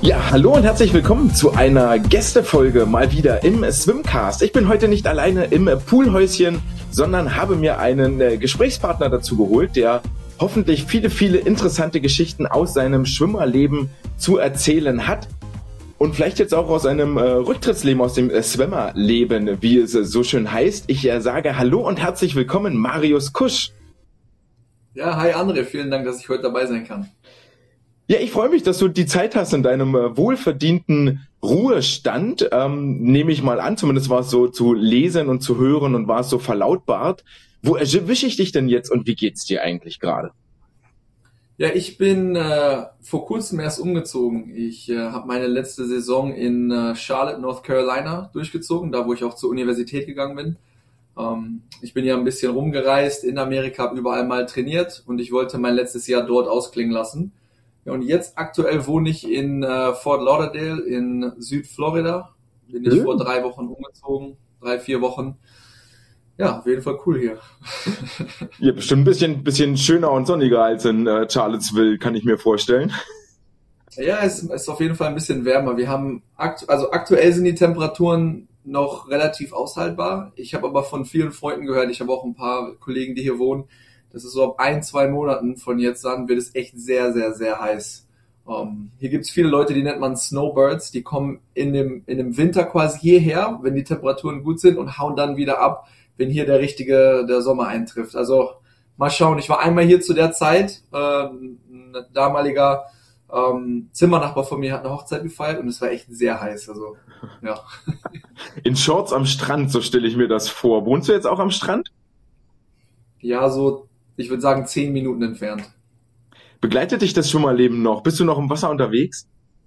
Ja, hallo und herzlich willkommen zu einer Gästefolge mal wieder im Swimcast. Ich bin heute nicht alleine im Poolhäuschen, sondern habe mir einen Gesprächspartner dazu geholt, der hoffentlich viele interessante Geschichten aus seinem Schwimmerleben zu erzählen hat. Und vielleicht jetzt auch aus einem Rücktrittsleben, aus dem Swimmerleben, wie es so schön heißt. Ich sage hallo und herzlich willkommen, Marius Kusch. Ja, hi André, vielen Dank, dass ich heute dabei sein kann. Ja, ich freue mich, dass du die Zeit hast in deinem wohlverdienten Ruhestand, nehme ich mal an. Zumindest war es so zu lesen und zu hören und war es so verlautbart. Wo erwische ich dich denn jetzt und wie geht's dir eigentlich gerade? Ja, ich bin vor kurzem erst umgezogen. Ich habe meine letzte Saison in Charlotte, North Carolina durchgezogen, da wo ich auch zur Universität gegangen bin. Ich bin ja ein bisschen rumgereist in Amerika, habe überall mal trainiert und ich wollte mein letztes Jahr dort ausklingen lassen. Ja, und jetzt aktuell wohne ich in Fort Lauderdale in Südflorida. Bin ich vor 3 Wochen umgezogen, 3-4 Wochen. Ja, auf jeden Fall cool hier. Ja, bestimmt ein bisschen schöner und sonniger als in Charlottesville, kann ich mir vorstellen. Ja, es ist auf jeden Fall ein bisschen wärmer. Wir haben aktuell sind die Temperaturen noch relativ aushaltbar. Ich habe aber von vielen Freunden gehört, ich habe auch ein paar Kollegen, die hier wohnen, das ist so ab 1-2 Monaten von jetzt an wird es echt sehr heiß. Hier gibt's viele Leute, die nennt man Snowbirds, die kommen in dem Winter quasi hierher, wenn die Temperaturen gut sind und hauen dann wieder ab, wenn hier der Sommer eintrifft. Also mal schauen, ich war einmal hier zu der Zeit, ein damaliger Zimmernachbar von mir hat eine Hochzeit gefeiert und es war echt sehr heiß, also ja. In Shorts am Strand, so stelle ich mir das vor. Wohnst du jetzt auch am Strand? Ja, so, ich würde sagen 10 Minuten entfernt. Begleitet dich das Schwimmerleben noch? Bist du noch im Wasser unterwegs?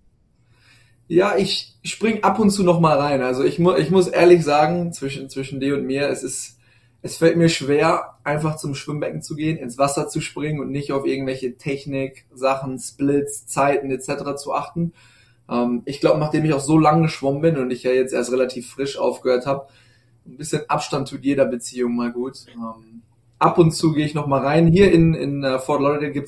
Ja, ich spring ab und zu noch mal rein. Also ich muss ehrlich sagen, zwischen dir und mir, es fällt mir schwer, einfach zum Schwimmbecken zu gehen, ins Wasser zu springen und nicht auf irgendwelche Technik, Sachen, Splits, Zeiten etc. zu achten. Ich glaube, nachdem ich auch so lange geschwommen bin und ich ja jetzt erst relativ frisch aufgehört habe, ein bisschen Abstand tut jeder Beziehung mal gut. Ab und zu gehe ich noch mal rein. Hier in Fort Lauderdale gibt's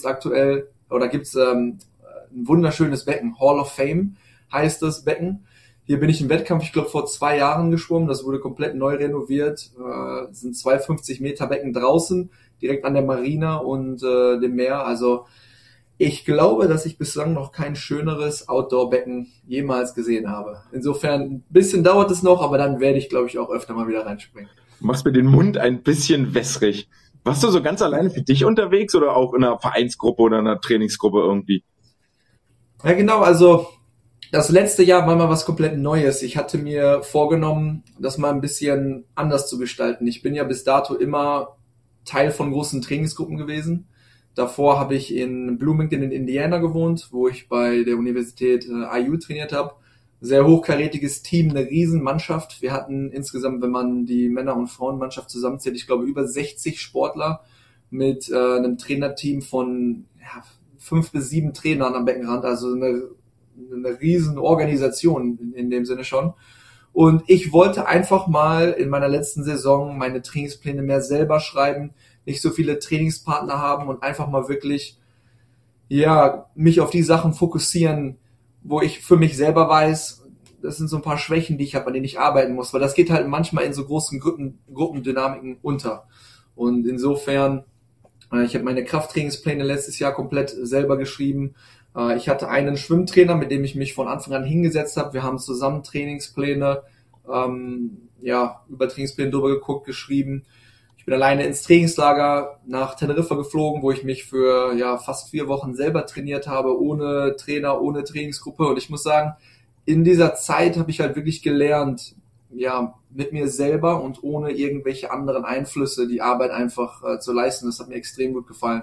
ein wunderschönes Becken, Hall of Fame heißt das Becken. Hier bin ich im Wettkampf, ich glaube vor 2 Jahren geschwommen, das wurde komplett neu renoviert. Sind 250 Meter Becken draußen, direkt an der Marina und dem Meer. Also ich glaube, dass ich bislang noch kein schöneres Outdoor-Becken jemals gesehen habe. Insofern ein bisschen dauert es noch, aber dann werde ich, glaube ich, auch öfter mal wieder reinspringen. Du machst mir den Mund ein bisschen wässrig. Warst du so ganz alleine für dich unterwegs oder auch in einer Vereinsgruppe oder einer Trainingsgruppe irgendwie? Ja, genau, also das letzte Jahr war mal was komplett Neues. Ich hatte mir vorgenommen, das mal ein bisschen anders zu gestalten. Ich bin ja bis dato immer Teil von großen Trainingsgruppen gewesen. Davor habe ich in Bloomington in Indiana gewohnt, wo ich bei der Universität IU trainiert habe. Sehr hochkarätiges Team, eine Riesenmannschaft. Wir hatten insgesamt, wenn man die Männer- und Frauenmannschaft zusammenzählt, ich glaube über 60 Sportler mit einem Trainerteam von 5 bis 7 Trainern am Beckenrand. Also eine riesen Organisation in dem Sinne schon. Und ich wollte einfach mal in meiner letzten Saison meine Trainingspläne mehr selber schreiben, nicht so viele Trainingspartner haben und einfach mal wirklich, ja, mich auf die Sachen fokussieren, wo ich für mich selber weiß, das sind so ein paar Schwächen, die ich habe, an denen ich arbeiten muss, weil das geht halt manchmal in so großen Gruppendynamiken unter. Und insofern, ich habe meine Krafttrainingspläne letztes Jahr komplett selber geschrieben. Ich hatte einen Schwimmtrainer, mit dem ich mich von Anfang an hingesetzt habe. Wir haben zusammen Trainingspläne, über Trainingspläne drüber geguckt, geschrieben. Ich bin alleine ins Trainingslager nach Teneriffa geflogen, wo ich mich für fast 4 Wochen selber trainiert habe, ohne Trainer, ohne Trainingsgruppe. Und ich muss sagen, in dieser Zeit habe ich halt wirklich gelernt, mit mir selber und ohne irgendwelche anderen Einflüsse die Arbeit einfach zu leisten. Das hat mir extrem gut gefallen.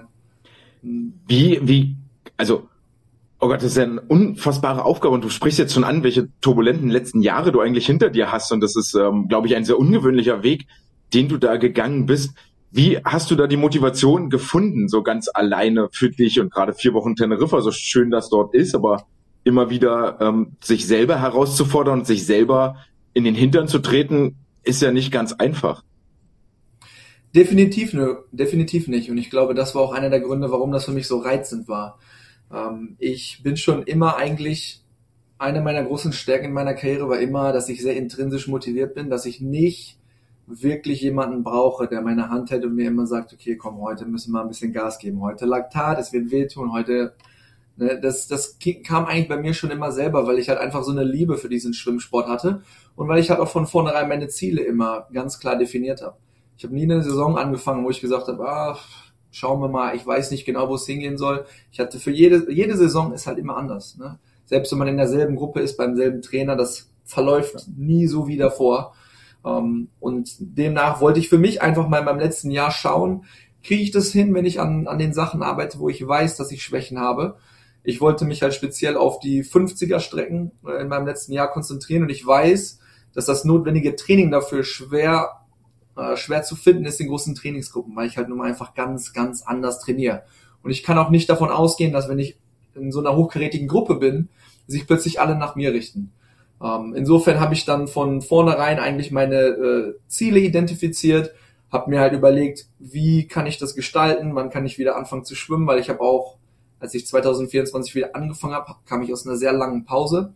Also, oh Gott, das ist ja eine unfassbare Aufgabe und du sprichst jetzt schon an, welche turbulenten letzten Jahre du eigentlich hinter dir hast und das ist, glaube ich, ein sehr ungewöhnlicher Weg, den du da gegangen bist. Wie hast du da die Motivation gefunden, so ganz alleine für dich und gerade 4 Wochen Teneriffa, so schön das dort ist, aber immer wieder sich selber herauszufordern und sich selber in den Hintern zu treten, ist ja nicht ganz einfach. Definitiv nicht. Und ich glaube, das war auch einer der Gründe, warum das für mich so reizend war. Ich bin schon immer eigentlich eine meiner großen Stärken in meiner Karriere war immer, dass ich sehr intrinsisch motiviert bin, dass ich nicht wirklich jemanden brauche, der meine Hand hält und mir immer sagt, okay, komm, heute müssen wir ein bisschen Gas geben, heute Laktat, es wird wehtun, heute, ne, das kam eigentlich bei mir schon immer selber, weil ich halt einfach so eine Liebe für diesen Schwimmsport hatte und weil ich halt auch von vornherein meine Ziele immer ganz klar definiert habe. Ich habe nie eine Saison angefangen, wo ich gesagt habe, schauen wir mal, ich weiß nicht genau, wo es hingehen soll. Ich hatte für jede Saison ist halt immer anders, ne? Selbst wenn man in derselben Gruppe ist, beim selben Trainer, das verläuft nie so wie davor. Und demnach wollte ich für mich einfach mal in meinem letzten Jahr schauen, kriege ich das hin, wenn ich an den Sachen arbeite, wo ich weiß, dass ich Schwächen habe. Ich wollte mich halt speziell auf die 50er Strecken in meinem letzten Jahr konzentrieren und ich weiß, dass das notwendige Training dafür schwer zu finden ist in großen Trainingsgruppen, weil ich halt nun mal einfach ganz, ganz anders trainiere. Und ich kann auch nicht davon ausgehen, dass wenn ich in so einer hochkarätigen Gruppe bin, sich plötzlich alle nach mir richten. Insofern habe ich dann von vornherein eigentlich meine Ziele identifiziert, habe mir halt überlegt, wie kann ich das gestalten, wann kann ich wieder anfangen zu schwimmen, weil ich habe auch, als ich 2024 wieder angefangen habe, kam ich aus einer sehr langen Pause.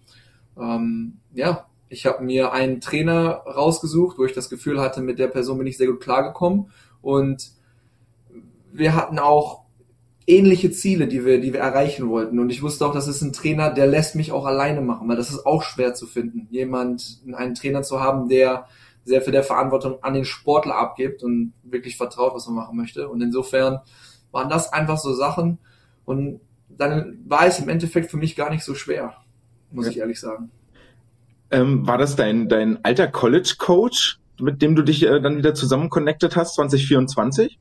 Ich habe mir einen Trainer rausgesucht, wo ich das Gefühl hatte, mit der Person bin ich sehr gut klargekommen und wir hatten auch ähnliche Ziele, die wir erreichen wollten. Und ich wusste auch, das ist ein Trainer, der lässt mich auch alleine machen, weil das ist auch schwer zu finden, einen Trainer zu haben, der sehr viel der Verantwortung an den Sportler abgibt und wirklich vertraut, was man machen möchte. Und insofern waren das einfach so Sachen. Und dann war es im Endeffekt für mich gar nicht so schwer, muss ich ehrlich sagen. War das dein alter College-Coach, mit dem du dich dann wieder zusammen connected hast, 2024?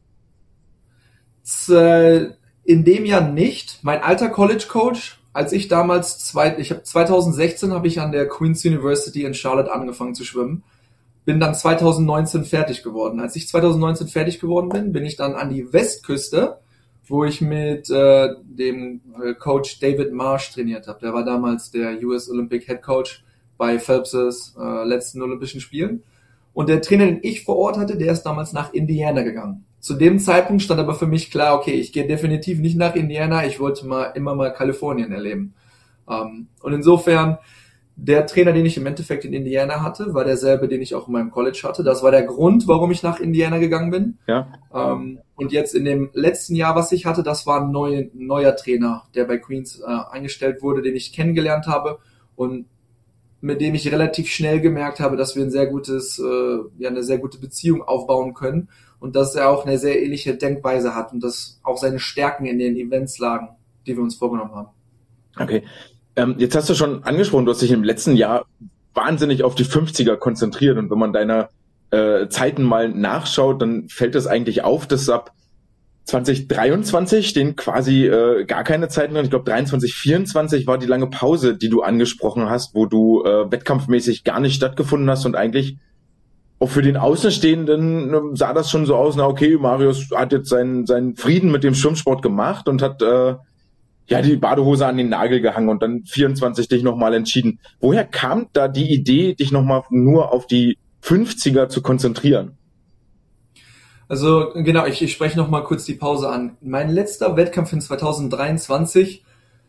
In dem Jahr nicht. Mein alter College-Coach, als ich damals 2016 habe ich an der Queen's University in Charlotte angefangen zu schwimmen, bin dann 2019 fertig geworden. Als ich 2019 fertig geworden bin ich dann an die Westküste, wo ich mit dem Coach David Marsh trainiert habe. Der war damals der US Olympic Head Coach bei Phelps' letzten Olympischen Spielen. Und der Trainer, den ich vor Ort hatte, der ist damals nach Indiana gegangen. Zu dem Zeitpunkt stand aber für mich klar, okay, ich gehe definitiv nicht nach Indiana, ich wollte immer mal Kalifornien erleben. Und insofern, der Trainer, den ich im Endeffekt in Indiana hatte, war derselbe, den ich auch in meinem College hatte. Das war der Grund, warum ich nach Indiana gegangen bin. Ja. Und jetzt in dem letzten Jahr, was ich hatte, das war ein neuer Trainer, der bei Queens eingestellt wurde, den ich kennengelernt habe und mit dem ich relativ schnell gemerkt habe, dass wir eine sehr gute Beziehung aufbauen können und dass er auch eine sehr ähnliche Denkweise hat und dass auch seine Stärken in den Events lagen, die wir uns vorgenommen haben. Okay. Jetzt hast du schon angesprochen, du hast dich im letzten Jahr wahnsinnig auf die 50er konzentriert und wenn man deiner Zeiten mal nachschaut, dann fällt es eigentlich auf, dass ab 2023 stehen quasi gar keine Zeiten drin. Ich glaube 23, 24 war die lange Pause, die du angesprochen hast, wo du wettkampfmäßig gar nicht stattgefunden hast und eigentlich auch für den Außenstehenden sah das schon so aus, na okay, Marius hat jetzt seinen Frieden mit dem Schwimmsport gemacht und hat die Badehose an den Nagel gehangen und dann 24 dich nochmal entschieden. Woher kam da die Idee, dich nochmal nur auf die 50er zu konzentrieren? Also genau, ich spreche noch mal kurz die Pause an. Mein letzter Wettkampf in 2023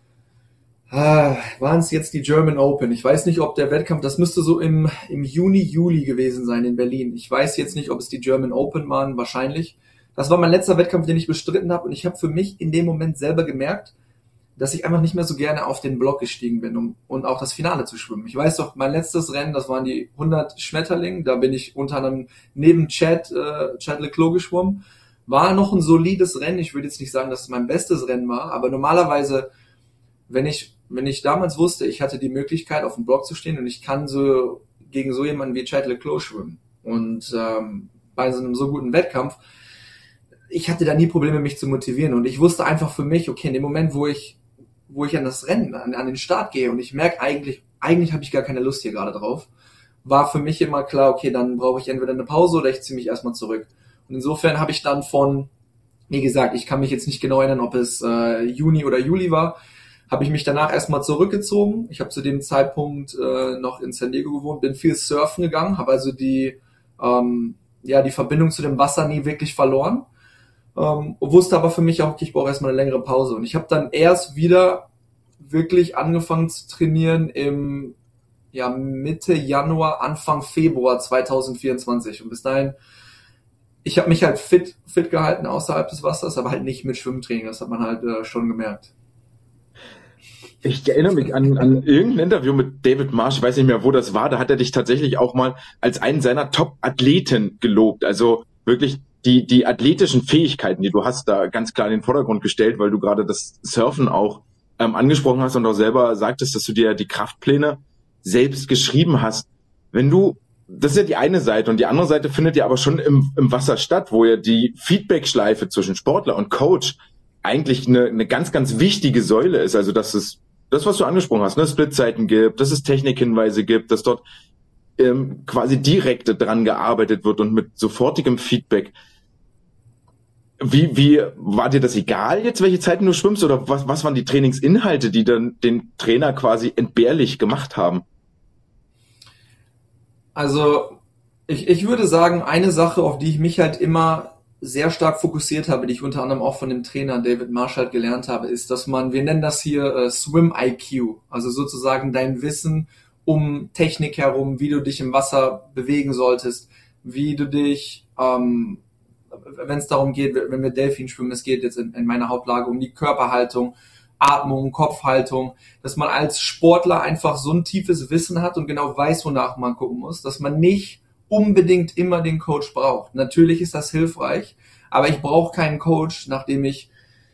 waren es jetzt die German Open. Ich weiß nicht, ob der Wettkampf, das müsste so im Juni, Juli gewesen sein in Berlin. Ich weiß jetzt nicht, ob es die German Open waren, wahrscheinlich. Das war mein letzter Wettkampf, den ich bestritten habe und ich habe für mich in dem Moment selber gemerkt, dass ich einfach nicht mehr so gerne auf den Block gestiegen bin, und auch das Finale zu schwimmen. Ich weiß doch, mein letztes Rennen, das waren die 100 Schmetterling, da bin ich unter anderem neben Chad Leclos geschwommen. War noch ein solides Rennen, ich würde jetzt nicht sagen, dass es mein bestes Rennen war, aber normalerweise, wenn ich damals wusste, ich hatte die Möglichkeit, auf dem Block zu stehen und ich kann so gegen so jemanden wie Chad Leclos schwimmen und bei so einem so guten Wettkampf, ich hatte da nie Probleme, mich zu motivieren und ich wusste einfach für mich, okay, in dem Moment, wo ich an das Rennen, an den Start gehe und ich merke eigentlich habe ich gar keine Lust hier gerade drauf, war für mich immer klar, okay, dann brauche ich entweder eine Pause oder ich ziehe mich erstmal zurück. Und insofern habe ich dann wie gesagt, ich kann mich jetzt nicht genau erinnern, ob es Juni oder Juli war, habe ich mich danach erstmal zurückgezogen. Ich habe zu dem Zeitpunkt noch in San Diego gewohnt, bin viel surfen gegangen, habe also die Verbindung zu dem Wasser nie wirklich verloren. Wusste aber für mich auch, okay, ich brauche erstmal eine längere Pause. Und ich habe dann erst wieder wirklich angefangen zu trainieren im Mitte Januar, Anfang Februar 2024. Und bis dahin, ich habe mich halt fit gehalten außerhalb des Wassers, aber halt nicht mit Schwimmtraining. Das hat man halt schon gemerkt. Ich erinnere mich an irgendein Interview mit David Marsh, ich weiß nicht mehr, wo das war, da hat er dich tatsächlich auch mal als einen seiner Top-Athleten gelobt. Also wirklich die athletischen Fähigkeiten, die du hast, da ganz klar in den Vordergrund gestellt, weil du gerade das Surfen auch angesprochen hast und auch selber sagtest, dass du dir die Kraftpläne selbst geschrieben hast. Das ist ja die eine Seite, und die andere Seite findet ja aber schon im Wasser statt, wo ja die Feedback-Schleife zwischen Sportler und Coach eigentlich eine ganz, ganz wichtige Säule ist. Also dass es das, was du angesprochen hast, ne, Splitzeiten gibt, dass es Technikhinweise gibt, dass dort quasi direkt dran gearbeitet wird und mit sofortigem Feedback. Wie war dir das egal jetzt, welche Zeiten du schwimmst, oder was waren die Trainingsinhalte, die dann den Trainer quasi entbehrlich gemacht haben? Also ich würde sagen, eine Sache, auf die ich mich halt immer sehr stark fokussiert habe, die ich unter anderem auch von dem Trainer David Marsh halt gelernt habe, ist, dass wir nennen das hier Swim IQ, also sozusagen dein Wissen um Technik herum, wie du dich im Wasser bewegen solltest, wie du dich, wenn es darum geht, wenn wir Delfin schwimmen, es geht jetzt in meiner Hauptlage um die Körperhaltung, Atmung, Kopfhaltung, dass man als Sportler einfach so ein tiefes Wissen hat und genau weiß, wonach man gucken muss, dass man nicht unbedingt immer den Coach braucht. Natürlich ist das hilfreich, aber ich brauche keinen Coach, nachdem ich,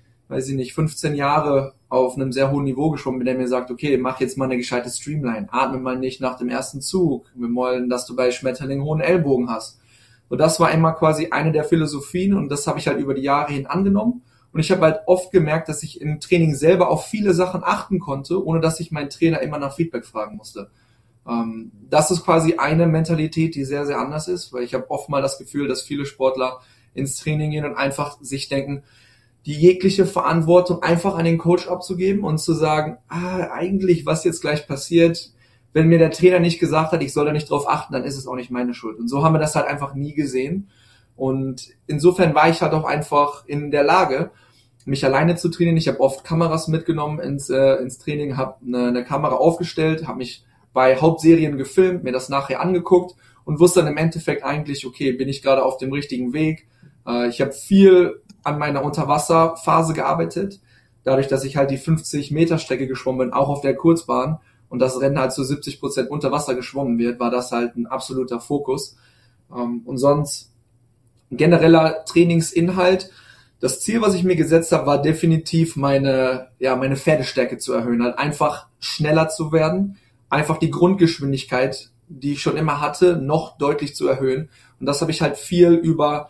15 Jahre auf einem sehr hohen Niveau geschwommen bin, der mir sagt, okay, mach jetzt mal eine gescheite Streamline, atme mal nicht nach dem ersten Zug, wir wollen, dass du bei Schmetterling hohen Ellbogen hast. Und das war immer quasi eine der Philosophien, und das habe ich halt über die Jahre hin angenommen. Und ich habe halt oft gemerkt, dass ich im Training selber auf viele Sachen achten konnte, ohne dass ich meinen Trainer immer nach Feedback fragen musste. Das ist quasi eine Mentalität, die sehr, sehr anders ist, weil ich habe oft mal das Gefühl, dass viele Sportler ins Training gehen und einfach sich denken, die jegliche Verantwortung einfach an den Coach abzugeben und zu sagen, eigentlich, was jetzt gleich passiert, wenn mir der Trainer nicht gesagt hat, ich soll da nicht drauf achten, dann ist es auch nicht meine Schuld. Und so haben wir das halt einfach nie gesehen. Und insofern war ich halt auch einfach in der Lage, mich alleine zu trainieren. Ich habe oft Kameras mitgenommen ins Training, habe eine Kamera aufgestellt, habe mich bei Hauptserien gefilmt, mir das nachher angeguckt und wusste dann im Endeffekt eigentlich, okay, bin ich gerade auf dem richtigen Weg. Ich habe viel an meiner Unterwasserphase gearbeitet, dadurch, dass ich halt die 50-Meter-Strecke geschwommen bin, auch auf der Kurzbahn, und das Rennen halt zu 70% unter Wasser geschwommen wird, war das halt ein absoluter Fokus. Und sonst genereller Trainingsinhalt. Das Ziel, was ich mir gesetzt habe, war definitiv meine Pferdestärke zu erhöhen, halt einfach schneller zu werden, einfach die Grundgeschwindigkeit, die ich schon immer hatte, noch deutlich zu erhöhen. Und das habe ich halt viel über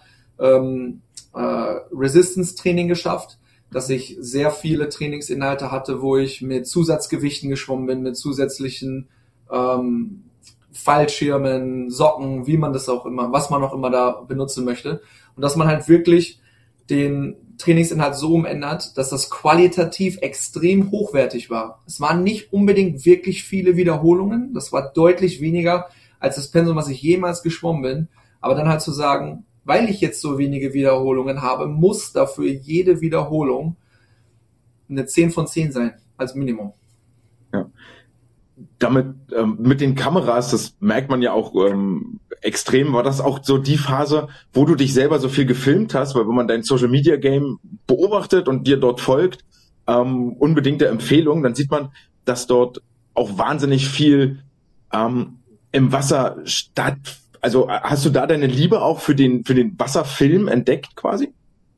Resistance-Training geschafft, dass ich sehr viele Trainingsinhalte hatte, wo ich mit Zusatzgewichten geschwommen bin, mit zusätzlichen Fallschirmen, Socken, wie man das auch immer, was man auch immer da benutzen möchte. Und dass man halt wirklich den Trainingsinhalt so umändert, dass das qualitativ extrem hochwertig war. Es waren nicht unbedingt wirklich viele Wiederholungen, das war deutlich weniger als das Pensum, was ich jemals geschwommen bin, aber dann halt zu sagen, weil ich jetzt so wenige Wiederholungen habe, muss dafür jede Wiederholung eine 10 von 10 sein, als Minimum. Ja. Damit, mit den Kameras, das merkt man ja auch extrem, war das auch so die Phase, wo du dich selber so viel gefilmt hast, weil wenn man dein Social Media Game beobachtet und dir dort folgt, unbedingte Empfehlung, dann sieht man, dass dort auch wahnsinnig viel im Wasser also hast du da deine Liebe auch für den Wasserfilm entdeckt quasi?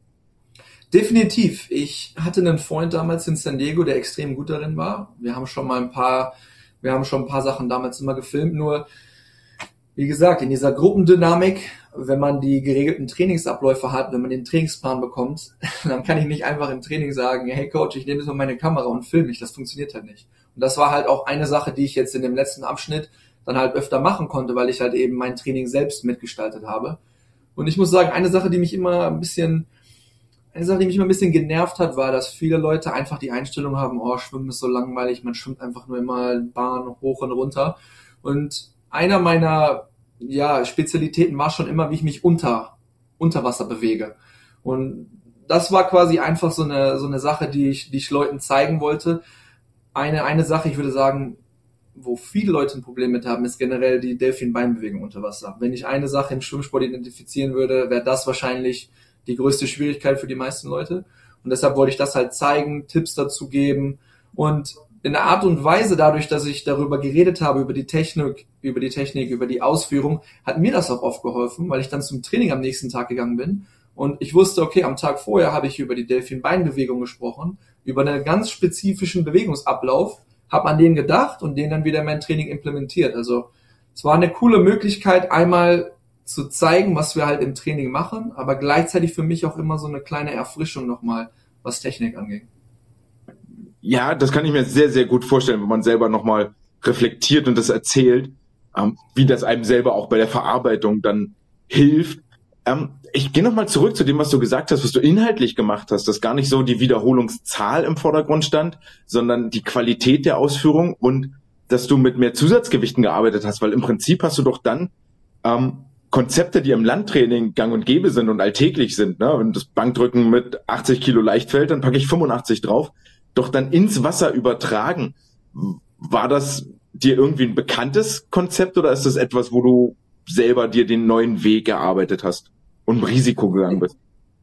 Definitiv. Ich hatte einen Freund damals in San Diego, der extrem gut darin war. Wir haben schon ein paar Sachen damals immer gefilmt. Nur, wie gesagt, in dieser Gruppendynamik, wenn man die geregelten Trainingsabläufe hat, wenn man den Trainingsplan bekommt, dann kann ich nicht einfach im Training sagen, hey Coach, ich nehme jetzt mal meine Kamera und filme mich. Das funktioniert halt nicht. Und das war halt auch eine Sache, die ich jetzt in dem letzten Abschnitt dann halt öfter machen konnte, weil ich halt eben mein Training selbst mitgestaltet habe. Und ich muss sagen, eine Sache, die mich immer ein bisschen genervt hat, war, dass viele Leute einfach die Einstellung haben, Schwimmen ist so langweilig, man schwimmt einfach nur immer Bahn hoch und runter. Und einer meiner Spezialitäten war schon immer, wie ich mich unter Wasser bewege. Und das war quasi einfach so eine Sache, die ich Leuten zeigen wollte. eine Sache, ich würde sagen, wo viele Leute ein Problem mit haben, ist generell die Delfin-Beinbewegung unter Wasser. Wenn ich eine Sache im Schwimmsport identifizieren würde, wäre das wahrscheinlich die größte Schwierigkeit für die meisten Leute. Und deshalb wollte ich das halt zeigen, Tipps dazu geben und in der Art und Weise, dadurch, dass ich darüber geredet habe, über die Technik, über die Ausführung, hat mir das auch oft geholfen, weil ich dann zum Training am nächsten Tag gegangen bin und ich wusste, okay, am Tag vorher habe ich über die Delfin-Beinbewegung gesprochen, über einen ganz spezifischen Bewegungsablauf, habe an den gedacht und den dann wieder in mein Training implementiert. Also es war eine coole Möglichkeit, einmal zu zeigen, was wir halt im Training machen, aber gleichzeitig für mich auch immer so eine kleine Erfrischung nochmal, was Technik angeht. Ja, das kann ich mir sehr, sehr gut vorstellen, wenn man selber nochmal reflektiert und das erzählt, wie das einem selber auch bei der Verarbeitung dann hilft. Ich gehe nochmal zurück zu dem, was du gesagt hast, was du inhaltlich gemacht hast, dass gar nicht so die Wiederholungszahl im Vordergrund stand, sondern die Qualität der Ausführung und dass du mit mehr Zusatzgewichten gearbeitet hast, weil im Prinzip hast du doch dann Konzepte, die im Landtraining gang und gäbe sind und alltäglich sind, ne? Wenn das Bankdrücken mit 80 Kilo leicht fällt, dann packe ich 85 drauf, doch dann ins Wasser übertragen. War das dir irgendwie ein bekanntes Konzept oder ist das etwas, wo du selber dir den neuen Weg erarbeitet hast und Risiko gegangen bist?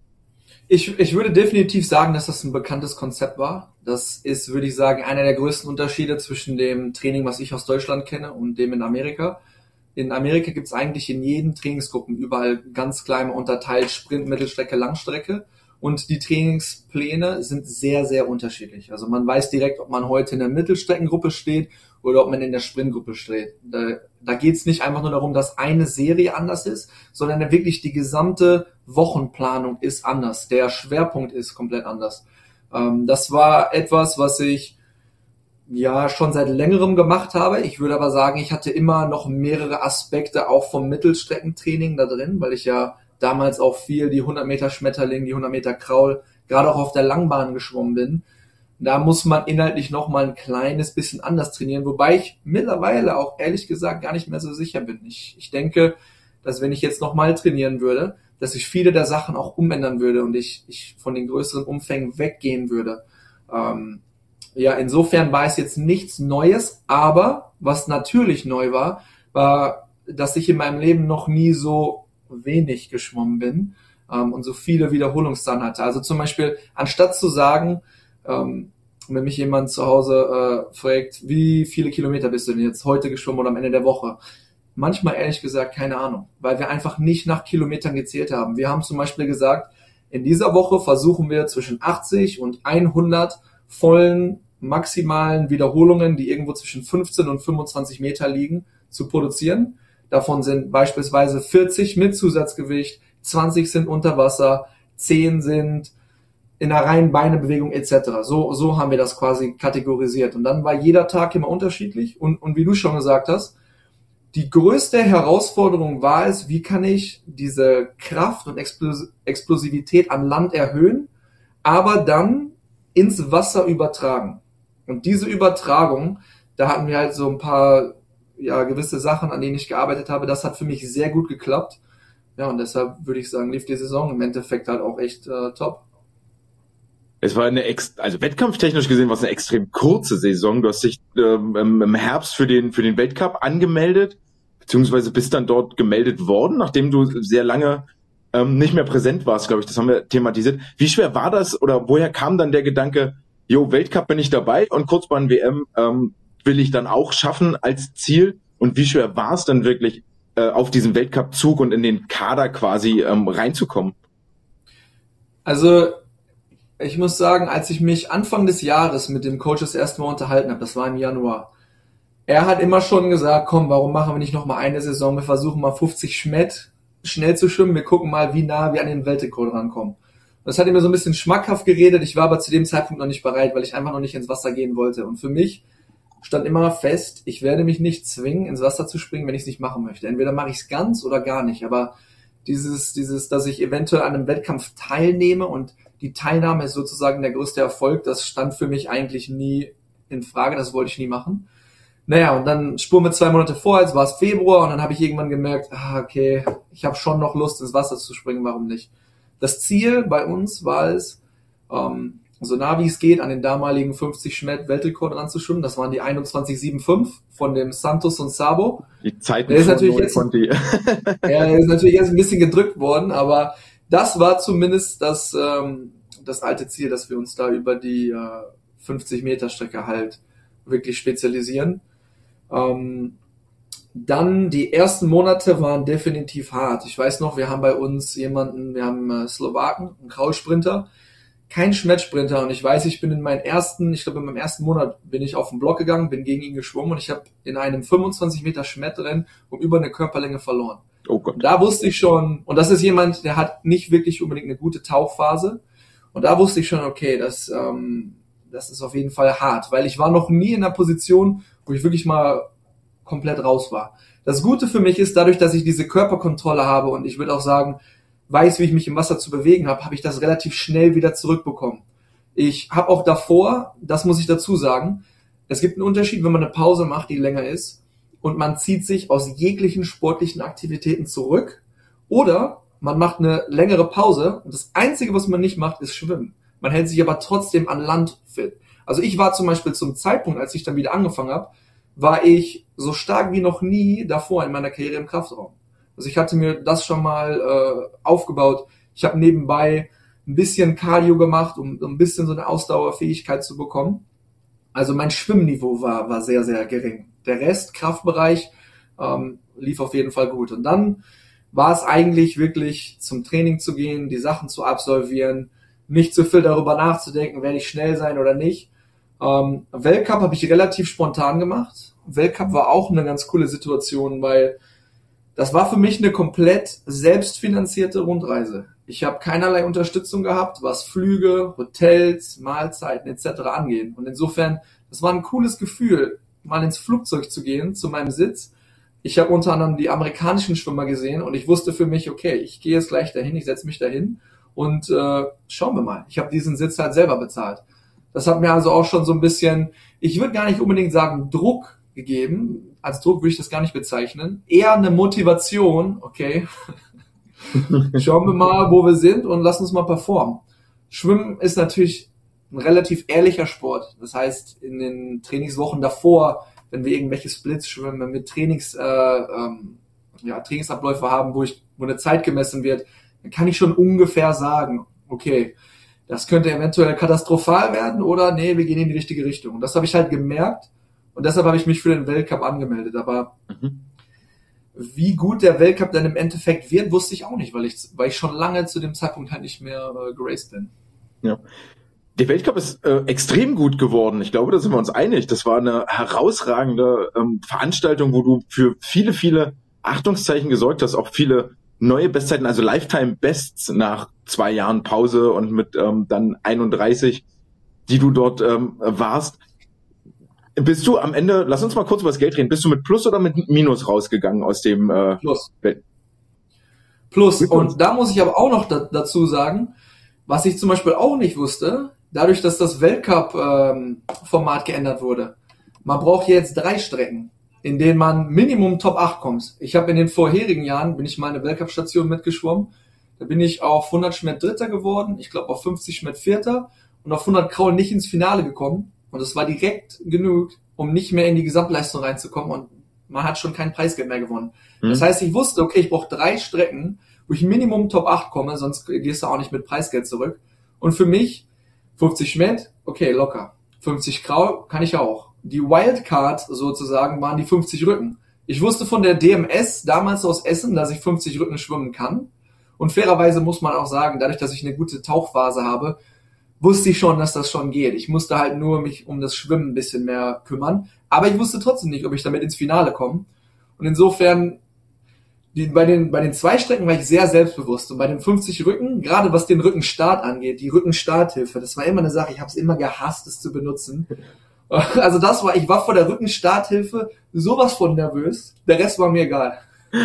Ich würde definitiv sagen, dass das ein bekanntes Konzept war. Das ist, würde ich sagen, einer der größten Unterschiede zwischen dem Training, was ich aus Deutschland kenne und dem in Amerika. In Amerika gibt es eigentlich in jeden Trainingsgruppen überall ganz klein unterteilt Sprint, Mittelstrecke, Langstrecke. Und die Trainingspläne sind sehr, sehr unterschiedlich. Also man weiß direkt, ob man heute in der Mittelstreckengruppe steht oder ob man in der Sprintgruppe steht. Da geht es nicht einfach nur darum, dass eine Serie anders ist, sondern wirklich die gesamte Wochenplanung ist anders. Der Schwerpunkt ist komplett anders. Das war etwas, was ich ja schon seit längerem gemacht habe. Ich würde aber sagen, ich hatte immer noch mehrere Aspekte auch vom Mittelstreckentraining da drin, weil ich ja damals auch viel die 100 Meter Schmetterling, die 100 Meter Kraul, gerade auch auf der Langbahn geschwommen bin. Da muss man inhaltlich noch mal ein kleines bisschen anders trainieren, wobei ich mittlerweile auch ehrlich gesagt gar nicht mehr so sicher bin. Ich denke, dass wenn ich jetzt noch mal trainieren würde, dass ich viele der Sachen auch umändern würde und ich von den größeren Umfängen weggehen würde. Ja, insofern war es jetzt nichts Neues, aber was natürlich neu war, war, dass ich in meinem Leben noch nie so wenig geschwommen bin und so viele Wiederholungszahlen hatte. Also zum Beispiel, anstatt zu sagen, wenn mich jemand zu Hause fragt, wie viele Kilometer bist du denn jetzt heute geschwommen oder am Ende der Woche? Manchmal ehrlich gesagt keine Ahnung, weil wir einfach nicht nach Kilometern gezählt haben. Wir haben zum Beispiel gesagt, in dieser Woche versuchen wir zwischen 80 und 100 vollen maximalen Wiederholungen, die irgendwo zwischen 15 und 25 Meter liegen, zu produzieren. Davon sind beispielsweise 40 mit Zusatzgewicht, 20 sind unter Wasser, 10 sind in einer reinen Beinebewegung etc. So haben wir das quasi kategorisiert. Und dann war jeder Tag immer unterschiedlich. Und wie du schon gesagt hast, die größte Herausforderung war es, wie kann ich diese Kraft und Explosivität an Land erhöhen, aber dann ins Wasser übertragen. Und diese Übertragung, da hatten wir halt so ein paar gewisse Sachen, an denen ich gearbeitet habe. Das hat für mich sehr gut geklappt. Ja, und deshalb würde ich sagen, lief die Saison im Endeffekt halt auch echt top. Es war also wettkampftechnisch gesehen war es eine extrem kurze Saison. Du hast dich im Herbst für den Weltcup angemeldet, beziehungsweise bist dann dort gemeldet worden, nachdem du sehr lange nicht mehr präsent warst, glaube ich. Das haben wir thematisiert. Wie schwer war das oder woher kam dann der Gedanke, Weltcup bin ich dabei und Kurzbahn-WM will ich dann auch schaffen als Ziel? Und wie schwer war es dann wirklich, auf diesen Weltcup-Zug und in den Kader quasi reinzukommen? Also ich muss sagen, als ich mich Anfang des Jahres mit dem Coach das erste Mal unterhalten habe, das war im Januar, er hat immer schon gesagt, komm, warum machen wir nicht noch mal eine Saison? Wir versuchen mal 50 Schmett schnell zu schwimmen, wir gucken mal, wie nah wir an den Weltrekord rankommen. Das hat mir so ein bisschen schmackhaft geredet, ich war aber zu dem Zeitpunkt noch nicht bereit, weil ich einfach noch nicht ins Wasser gehen wollte. Und für mich stand immer fest, ich werde mich nicht zwingen, ins Wasser zu springen, wenn ich es nicht machen möchte. Entweder mache ich es ganz oder gar nicht. Aber dieses, dass ich eventuell an einem Wettkampf teilnehme und die Teilnahme ist sozusagen der größte Erfolg, das stand für mich eigentlich nie in Frage, das wollte ich nie machen. Naja, und dann spuren wir 2 Monate vor, jetzt war es Februar und dann habe ich irgendwann gemerkt, okay, ich habe schon noch Lust, ins Wasser zu springen, warum nicht? Das Ziel bei uns war es, und so nah wie es geht an den damaligen 50 Schmett Weltrekord ranzuschwimmen. Das waren die 21,75 von dem Santos und Sabo. Die Zeiten der ist natürlich jetzt, Conti. der ist natürlich jetzt ein bisschen gedrückt worden, aber das war zumindest das alte Ziel, dass wir uns da über die 50 Meter Strecke halt wirklich spezialisieren. Dann die ersten Monate waren definitiv hart. Ich weiß noch, wir haben bei uns jemanden, wir haben Slowaken, einen Kraulsprinter, kein Schmettsprinter, und ich weiß, ich bin in meinem ersten Monat bin ich auf den Block gegangen, bin gegen ihn geschwommen und ich habe in einem 25 Meter Schmettrennen um über eine Körperlänge verloren. Oh Gott. Da wusste ich schon, und das ist jemand, der hat nicht wirklich unbedingt eine gute Tauchphase, und da wusste ich schon, okay, das ist auf jeden Fall hart, weil ich war noch nie in einer Position, wo ich wirklich mal komplett raus war. Das Gute für mich ist, dadurch, dass ich diese Körperkontrolle habe und ich würde auch sagen, weiß, wie ich mich im Wasser zu bewegen habe, habe ich das relativ schnell wieder zurückbekommen. Ich habe auch davor, das muss ich dazu sagen, es gibt einen Unterschied, wenn man eine Pause macht, die länger ist und man zieht sich aus jeglichen sportlichen Aktivitäten zurück, oder man macht eine längere Pause und das Einzige, was man nicht macht, ist schwimmen. Man hält sich aber trotzdem an Land fit. Also ich war zum Beispiel zum Zeitpunkt, als ich dann wieder angefangen habe, war ich so stark wie noch nie davor in meiner Karriere im Kraftraum. Also ich hatte mir das schon mal aufgebaut. Ich habe nebenbei ein bisschen Cardio gemacht, um ein bisschen so eine Ausdauerfähigkeit zu bekommen. Also mein Schwimmniveau war sehr, sehr gering. Der Rest, Kraftbereich, lief auf jeden Fall gut. Und dann war es eigentlich wirklich zum Training zu gehen, die Sachen zu absolvieren, nicht zu viel darüber nachzudenken, werde ich schnell sein oder nicht. Weltcup habe ich relativ spontan gemacht. Weltcup war auch eine ganz coole Situation, weil das war für mich eine komplett selbstfinanzierte Rundreise. Ich habe keinerlei Unterstützung gehabt, was Flüge, Hotels, Mahlzeiten etc. angeht. Und insofern, das war ein cooles Gefühl, mal ins Flugzeug zu gehen, zu meinem Sitz. Ich habe unter anderem die amerikanischen Schwimmer gesehen und ich wusste für mich, okay, ich gehe jetzt gleich dahin, ich setze mich dahin und schauen wir mal. Ich habe diesen Sitz halt selber bezahlt. Das hat mir also auch schon so ein bisschen, ich würde gar nicht unbedingt sagen Druck gegeben, als Druck würde ich das gar nicht bezeichnen, eher eine Motivation, okay, schauen wir mal, wo wir sind und lass uns mal performen. Schwimmen ist natürlich ein relativ ehrlicher Sport, das heißt, in den Trainingswochen davor, wenn wir irgendwelche Splits schwimmen, wenn wir Trainingsabläufe haben, wo eine Zeit gemessen wird, dann kann ich schon ungefähr sagen, okay, das könnte eventuell katastrophal werden oder nee, wir gehen in die richtige Richtung. Und das habe ich halt gemerkt und deshalb habe ich mich für den Weltcup angemeldet. Aber wie gut der Weltcup dann im Endeffekt wird, wusste ich auch nicht, weil ich schon lange zu dem Zeitpunkt halt nicht mehr geraced bin. Ja. Der Weltcup ist extrem gut geworden. Ich glaube, da sind wir uns einig. Das war eine herausragende Veranstaltung, wo du für viele, viele Achtungszeichen gesorgt hast, auch viele neue Bestzeiten, also Lifetime Bests nach 2 Jahren Pause und mit dann 31, die du dort warst. Bist du am Ende, lass uns mal kurz über das Geld reden, bist du mit Plus oder mit Minus rausgegangen aus dem Plus. Und da muss ich aber auch noch dazu sagen, was ich zum Beispiel auch nicht wusste, dadurch, dass das Weltcup-Format geändert wurde. Man braucht jetzt 3 Strecken, in denen man Minimum Top 8 kommt. Ich habe in den vorherigen Jahren, bin ich mal in der Weltcup-Station mitgeschwommen, da bin ich auf 100 Schmett Dritter geworden, ich glaube auf 50 Schmett Vierter und auf 100 Kraul nicht ins Finale gekommen. Und es war direkt genug, um nicht mehr in die Gesamtleistung reinzukommen und man hat schon kein Preisgeld mehr gewonnen. Das heißt, ich wusste, okay, ich brauche 3 Strecken, wo ich Minimum Top 8 komme, sonst gehst du auch nicht mit Preisgeld zurück. Und für mich 50 Schmett, okay, locker. 50 Kraul kann ich auch. Die Wildcard sozusagen waren die 50 Rücken. Ich wusste von der DMS damals aus Essen, dass ich 50 Rücken schwimmen kann. Und fairerweise muss man auch sagen, dadurch, dass ich eine gute Tauchphase habe, wusste ich schon, dass das schon geht. Ich musste halt nur mich um das Schwimmen ein bisschen mehr kümmern. Aber ich wusste trotzdem nicht, ob ich damit ins Finale komme. Und insofern, bei den 2 Strecken war ich sehr selbstbewusst. Und bei den 50 Rücken, gerade was den Rückenstart angeht, die Rückenstarthilfe, das war immer eine Sache, ich habe es immer gehasst, es zu benutzen. Also ich war vor der Rückenstarthilfe sowas von nervös. Der Rest war mir egal.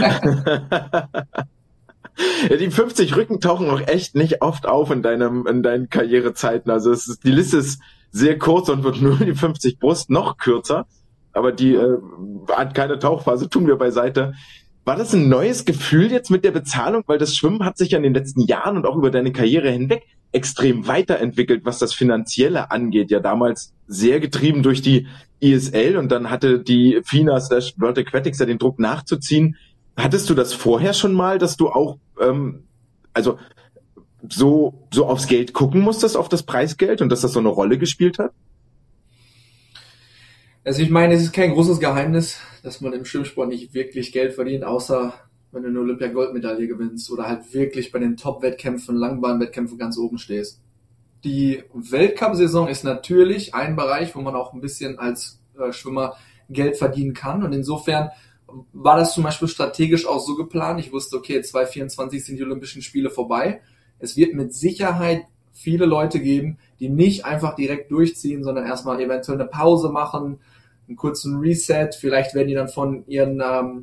Ja, die 50 Rücken tauchen auch echt nicht oft auf in deinen Karrierezeiten. Also die Liste ist sehr kurz und wird nur die 50 Brust noch kürzer. Aber die hat keine Tauchphase, tun wir beiseite. war das ein neues Gefühl jetzt mit der Bezahlung? Weil das Schwimmen hat sich ja in den letzten Jahren und auch über deine Karriere hinweg extrem weiterentwickelt, was das Finanzielle angeht. Ja, damals sehr getrieben durch die ISL und dann hatte die FINA/World Aquatics ja den Druck nachzuziehen. Hattest du das vorher schon mal, dass du auch also so aufs Geld gucken musstest, auf das Preisgeld und dass das so eine Rolle gespielt hat? Also ich meine, es ist kein großes Geheimnis, dass man im Schwimmsport nicht wirklich Geld verdient, außer wenn du eine Olympia-Goldmedaille gewinnst oder halt wirklich bei den Top-Wettkämpfen, Langbahn-Wettkämpfen ganz oben stehst. Die Weltcup-Saison ist natürlich ein Bereich, wo man auch ein bisschen als Schwimmer Geld verdienen kann und insofern war das zum Beispiel strategisch auch so geplant. Ich wusste, okay, 2024 sind die Olympischen Spiele vorbei. Es wird mit Sicherheit viele Leute geben, die nicht einfach direkt durchziehen, sondern erstmal eventuell eine Pause machen, einen kurzen Reset. Vielleicht werden die dann von ihren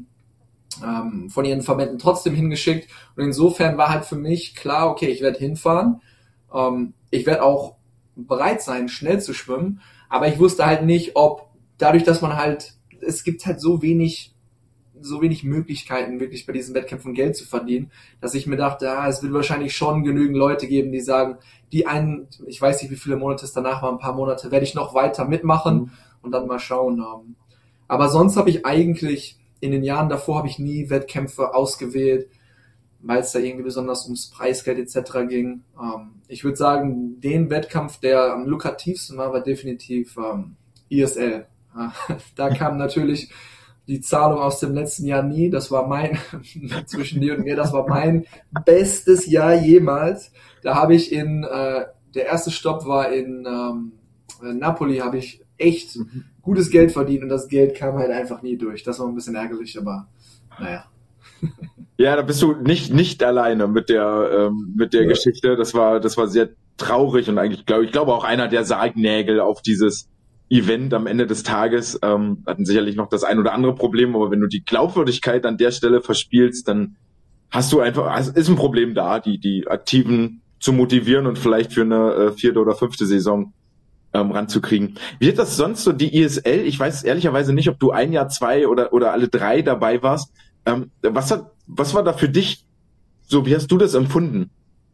Verbänden trotzdem hingeschickt. Und insofern war halt für mich klar, okay, ich werde hinfahren. Ich werde auch bereit sein, schnell zu schwimmen. Aber ich wusste halt nicht, ob dadurch, dass man halt, es gibt halt so wenig Möglichkeiten, wirklich bei diesen Wettkämpfen Geld zu verdienen, dass ich mir dachte, es wird wahrscheinlich schon genügend Leute geben, die sagen, ich weiß nicht, wie viele Monate es danach war, ein paar Monate, werde ich noch weiter mitmachen und dann mal schauen. Aber sonst habe ich eigentlich, in den Jahren davor habe ich nie Wettkämpfe ausgewählt, weil es da irgendwie besonders ums Preisgeld etc. ging. Ich würde sagen, den Wettkampf, der am lukrativsten war definitiv ISL. Da kam natürlich die Zahlung aus dem letzten Jahr nie. Das war zwischen dir und mir, das war mein bestes Jahr jemals. Da habe ich der erste Stopp war in Napoli, habe ich echt gutes Geld verdient und das Geld kam halt einfach nie durch. Das war ein bisschen ärgerlich, aber naja. Ja, da bist du nicht alleine mit der Geschichte. Das war sehr traurig und eigentlich ich glaube auch einer der Sargnägel auf dieses Event am Ende des Tages. Hatten sicherlich noch das ein oder andere Problem, aber wenn du die Glaubwürdigkeit an der Stelle verspielst, dann hast du einfach, also ist ein Problem da, die Aktiven zu motivieren und vielleicht für eine 4. oder 5. Saison ranzukriegen. Wie ist das sonst so, die ISL? Ich weiß ehrlicherweise nicht, ob du 1 Jahr, 2 oder alle 3 dabei warst. Was war da für dich so, wie hast du das empfunden?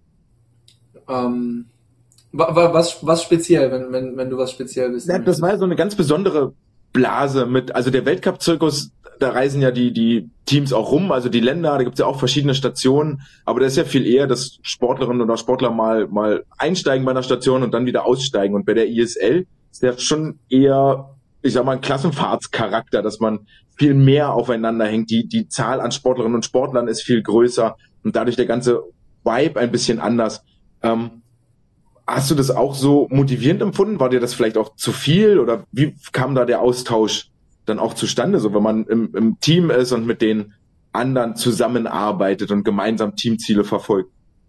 Was speziell, wenn du was speziell bist? Ja, das war ja so eine ganz besondere Blase also der Weltcup-Zirkus, da reisen ja die Teams auch rum, also die Länder, da gibt's ja auch verschiedene Stationen, aber da ist ja viel eher, dass Sportlerinnen oder Sportler mal einsteigen bei einer Station und dann wieder aussteigen. Und bei der ISL ist ja schon eher, ich sag mal, ein Klassenfahrtscharakter, dass man viel mehr aufeinander hängt. Die Zahl an Sportlerinnen und Sportlern ist viel größer und dadurch der ganze Vibe ein bisschen anders. Hast du das auch so motivierend empfunden? War dir das vielleicht auch zu viel oder wie kam da der Austausch dann auch zustande, so wenn man im Team ist und mit den anderen zusammenarbeitet und gemeinsam Teamziele verfolgt?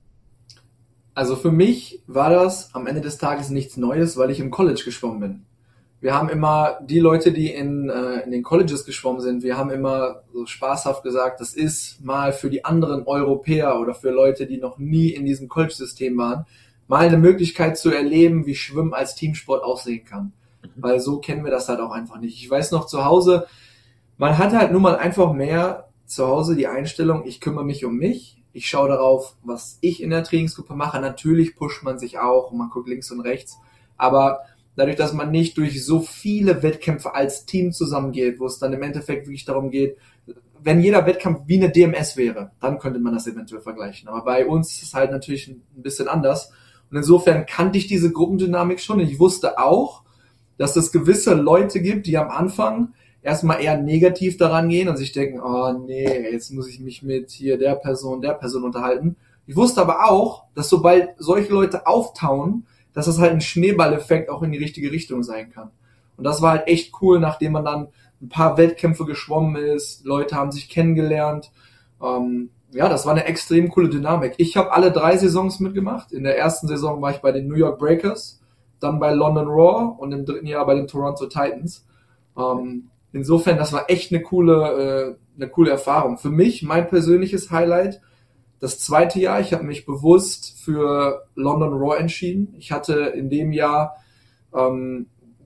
Also für mich war das am Ende des Tages nichts Neues, weil ich im College geschwommen bin. Wir haben immer die Leute, die in den Colleges geschwommen sind, wir haben immer so spaßhaft gesagt, das ist mal für die anderen Europäer oder für Leute, die noch nie in diesem College-System waren, mal eine Möglichkeit zu erleben, wie Schwimmen als Teamsport aussehen kann. Weil so kennen wir das halt auch einfach nicht. Ich weiß noch zu Hause, man hat halt nun mal einfach mehr zu Hause die Einstellung, ich kümmere mich um mich, ich schaue darauf, was ich in der Trainingsgruppe mache. Natürlich pusht man sich auch und man guckt links und rechts, aber dadurch, dass man nicht durch so viele Wettkämpfe als Team zusammengeht, wo es dann im Endeffekt wirklich darum geht, wenn jeder Wettkampf wie eine DMS wäre, dann könnte man das eventuell vergleichen. Aber bei uns ist es halt natürlich ein bisschen anders. Und insofern kannte ich diese Gruppendynamik schon. Ich wusste auch, dass es gewisse Leute gibt, die am Anfang erstmal eher negativ daran gehen und sich denken, oh nee, jetzt muss ich mich mit hier der Person unterhalten. Ich wusste aber auch, dass sobald solche Leute auftauen, dass das halt ein Schneeballeffekt auch in die richtige Richtung sein kann. Und das war halt echt cool, nachdem man dann ein paar Wettkämpfe geschwommen ist, Leute haben sich kennengelernt. Ja, das war eine extrem coole Dynamik. Ich habe alle 3 Saisons mitgemacht. In der ersten Saison war ich bei den New York Breakers, dann bei London Raw und im 3. Jahr bei den Toronto Titans. Insofern, das war echt eine coole Erfahrung. Für mich, mein persönliches Highlight, das 2. Jahr, ich habe mich bewusst für London Raw entschieden. Ich hatte in dem Jahr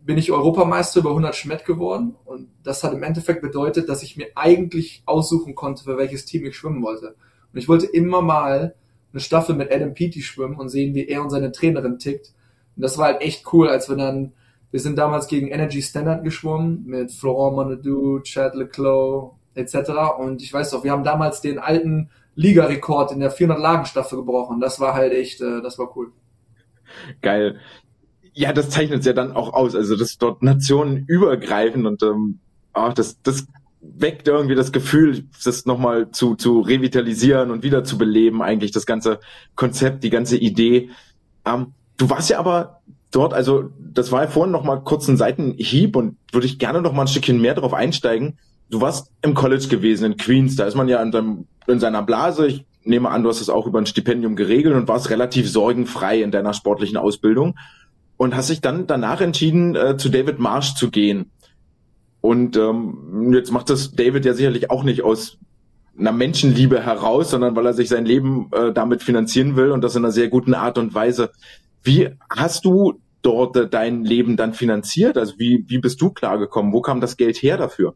bin ich Europameister über 100 Schmett geworden und das hat im Endeffekt bedeutet, dass ich mir eigentlich aussuchen konnte, für welches Team ich schwimmen wollte. Und ich wollte immer mal eine Staffel mit Adam Peaty schwimmen und sehen, wie er und seine Trainerin tickt. Und das war halt echt cool, als wir sind damals gegen Energy Standard geschwommen mit Florent Monodou, Chad Leclos etc. Und ich weiß doch, wir haben damals den alten Ligarekord in der 400-Lagen-Staffel gebrochen. Das war halt echt, das war cool. Geil. Ja, das zeichnet es ja dann auch aus. Also das ist dort nationenübergreifend und das weckt irgendwie das Gefühl, das nochmal zu revitalisieren und wieder zu beleben, eigentlich das ganze Konzept, die ganze Idee. Du warst ja aber dort, also das war ja vorhin nochmal kurz ein Seitenhieb und würde ich gerne nochmal ein Stückchen mehr darauf einsteigen. Du warst im College gewesen in Queens, da ist man ja in seiner Blase. Ich nehme an, du hast das auch über ein Stipendium geregelt und warst relativ sorgenfrei in deiner sportlichen Ausbildung und hast dich dann danach entschieden, zu David Marsh zu gehen. Und jetzt macht das David ja sicherlich auch nicht aus einer Menschenliebe heraus, sondern weil er sich sein Leben damit finanzieren will und das in einer sehr guten Art und Weise. Wie hast du dort dein Leben dann finanziert? Also wie bist du klargekommen? Wo kam das Geld her dafür?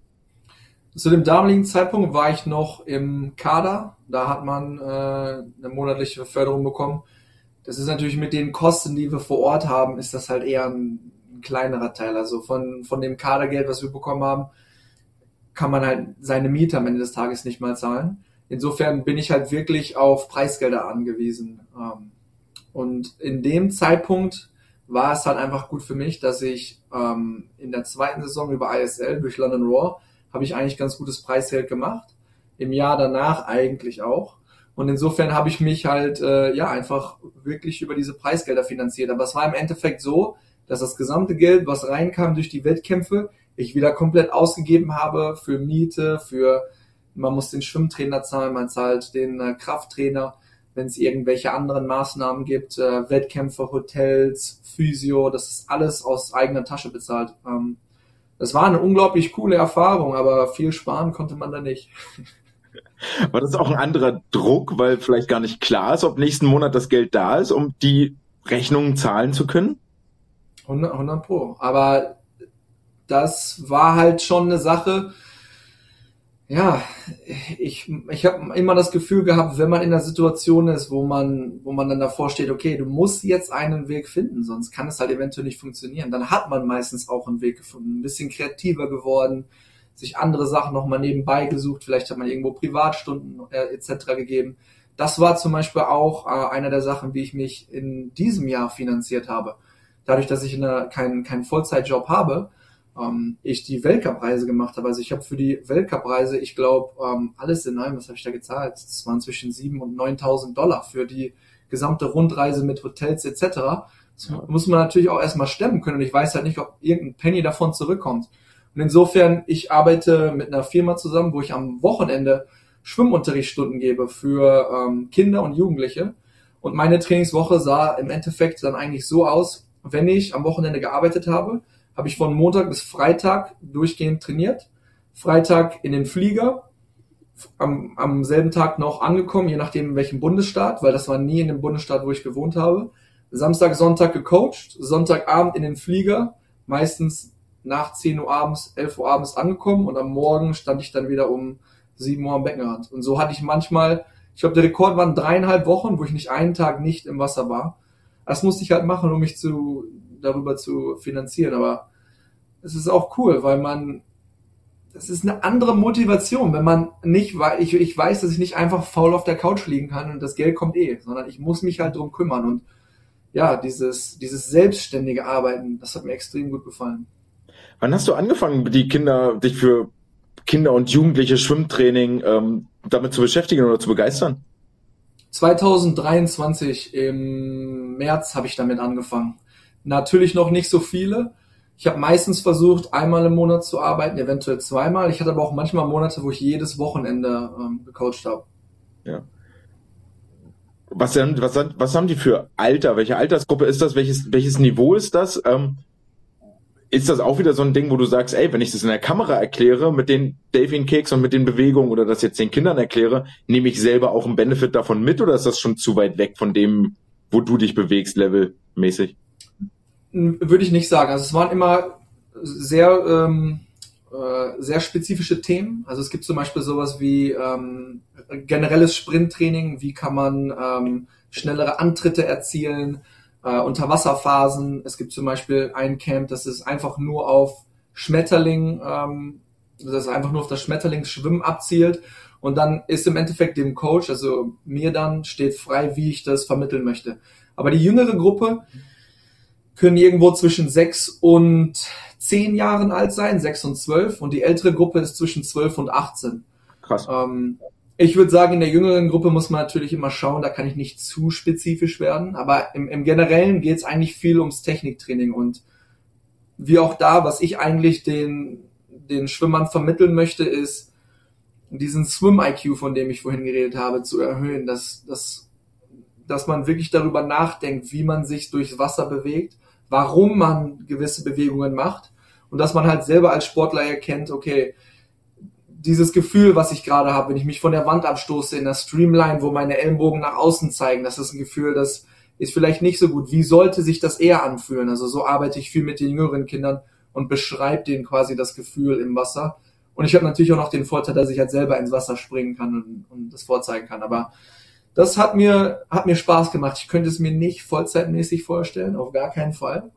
Zu dem damaligen Zeitpunkt war ich noch im Kader. Da hat man eine monatliche Förderung bekommen. Das ist natürlich mit den Kosten, die wir vor Ort haben, ist das halt eher ein kleinerer Teil. Also von dem Kadergeld, was wir bekommen haben, kann man halt seine Miete am Ende des Tages nicht mal zahlen. Insofern bin ich halt wirklich auf Preisgelder angewiesen. Und in dem Zeitpunkt war es halt einfach gut für mich, dass ich in der zweiten Saison über ISL durch London Raw habe ich eigentlich ganz gutes Preisgeld gemacht. Im Jahr danach eigentlich auch. Und insofern habe ich mich halt einfach wirklich über diese Preisgelder finanziert. Aber es war im Endeffekt so, dass das gesamte Geld, was reinkam durch die Wettkämpfe, ich wieder komplett ausgegeben habe für Miete, man muss den Schwimmtrainer zahlen, man zahlt den Krafttrainer, wenn es irgendwelche anderen Maßnahmen gibt, Wettkämpfe, Hotels, Physio, das ist alles aus eigener Tasche bezahlt. Das war eine unglaublich coole Erfahrung, aber viel sparen konnte man da nicht. War das auch ein anderer Druck, weil vielleicht gar nicht klar ist, ob nächsten Monat das Geld da ist, um die Rechnungen zahlen zu können? 100%. Aber das war halt schon eine Sache. Ja, ich habe immer das Gefühl gehabt, wenn man in einer Situation ist, wo man dann davor steht, okay, du musst jetzt einen Weg finden, sonst kann es halt eventuell nicht funktionieren. Dann hat man meistens auch einen Weg gefunden, ein bisschen kreativer geworden, sich andere Sachen nochmal nebenbei gesucht, vielleicht hat man irgendwo Privatstunden etc. gegeben. Das war zum Beispiel auch einer der Sachen, wie ich mich in diesem Jahr finanziert habe. Dadurch, dass ich keinen Vollzeitjob habe, ich die Weltcupreise gemacht habe. Also ich habe für die Weltcupreise, ich glaube, alles in allem, was habe ich da gezahlt? Das waren zwischen 7.000 und 9.000 Dollar für die gesamte Rundreise mit Hotels etc. Das muss man natürlich auch erstmal stemmen können und ich weiß halt nicht, ob irgendein Penny davon zurückkommt. Und insofern, ich arbeite mit einer Firma zusammen, wo ich am Wochenende Schwimmunterrichtsstunden gebe für Kinder und Jugendliche. Und meine Trainingswoche sah im Endeffekt dann eigentlich so aus, wenn ich am Wochenende gearbeitet habe ich von Montag bis Freitag durchgehend trainiert. Freitag in den Flieger, am selben Tag noch angekommen, je nachdem in welchem Bundesstaat, weil das war nie in dem Bundesstaat, wo ich gewohnt habe. Samstag, Sonntag gecoacht, Sonntagabend in den Flieger, meistens nach 10 Uhr abends, 11 Uhr abends angekommen und am Morgen stand ich dann wieder um 7 Uhr am Beckenrand. Und so hatte ich manchmal, ich glaube der Rekord waren 3,5 Wochen, wo ich nicht einen Tag nicht im Wasser war. Das musste ich halt machen, um mich darüber zu finanzieren, aber es ist auch cool, weil es ist eine andere Motivation, wenn man nicht, weil ich weiß, dass ich nicht einfach faul auf der Couch liegen kann und das Geld kommt sondern ich muss mich halt drum kümmern und ja, dieses selbstständige Arbeiten, das hat mir extrem gut gefallen. Wann hast du angefangen, dich für Kinder und Jugendliche Schwimmtraining damit zu beschäftigen oder zu begeistern? 2023 im März habe ich damit angefangen. Natürlich noch nicht so viele. Ich habe meistens versucht, einmal im Monat zu arbeiten, eventuell zweimal. Ich hatte aber auch manchmal Monate, wo ich jedes Wochenende gecoacht habe. Ja. Was haben die für Alter? Welche Altersgruppe ist das? Welches Niveau ist das? Ist das auch wieder so ein Ding, wo du sagst, ey, wenn ich das in der Kamera erkläre, mit den Delfin Kicks und mit den Bewegungen oder das jetzt den Kindern erkläre, nehme ich selber auch einen Benefit davon mit oder ist das schon zu weit weg von dem, wo du dich bewegst, levelmäßig? Würde ich nicht sagen. Also es waren immer sehr, sehr spezifische Themen. Also es gibt zum Beispiel sowas wie generelles Sprinttraining, wie kann man schnellere Antritte erzielen, Unterwasserphasen. Es gibt zum Beispiel ein Camp, das ist einfach nur auf Schmetterling, das einfach nur auf das Schmetterlingsschwimmen abzielt. Und dann ist im Endeffekt dem Coach, also mir dann, steht frei, wie ich das vermitteln möchte. Aber die jüngere Gruppe können irgendwo zwischen 6 und 10 Jahren alt sein, 6 und 12. Und die ältere Gruppe ist zwischen 12 und 18. Krass. Ich würde sagen, in der jüngeren Gruppe muss man natürlich immer schauen, da kann ich nicht zu spezifisch werden. Aber im Generellen geht es eigentlich viel ums Techniktraining. Und wie auch da, was ich eigentlich den Schwimmern vermitteln möchte, ist, diesen Swim-IQ, von dem ich vorhin geredet habe, zu erhöhen, dass man wirklich darüber nachdenkt, wie man sich durchs Wasser bewegt, warum man gewisse Bewegungen macht und dass man halt selber als Sportler erkennt, okay, dieses Gefühl, was ich gerade habe, wenn ich mich von der Wand abstoße in der Streamline, wo meine Ellenbogen nach außen zeigen, das ist ein Gefühl, das ist vielleicht nicht so gut. Wie sollte sich das eher anfühlen? Also so arbeite ich viel mit den jüngeren Kindern und beschreibe denen quasi das Gefühl im Wasser. Und ich habe natürlich auch noch den Vorteil, dass ich halt selber ins Wasser springen kann und das vorzeigen kann. Aber das hat mir Spaß gemacht. Ich könnte es mir nicht vollzeitmäßig vorstellen, auf gar keinen Fall.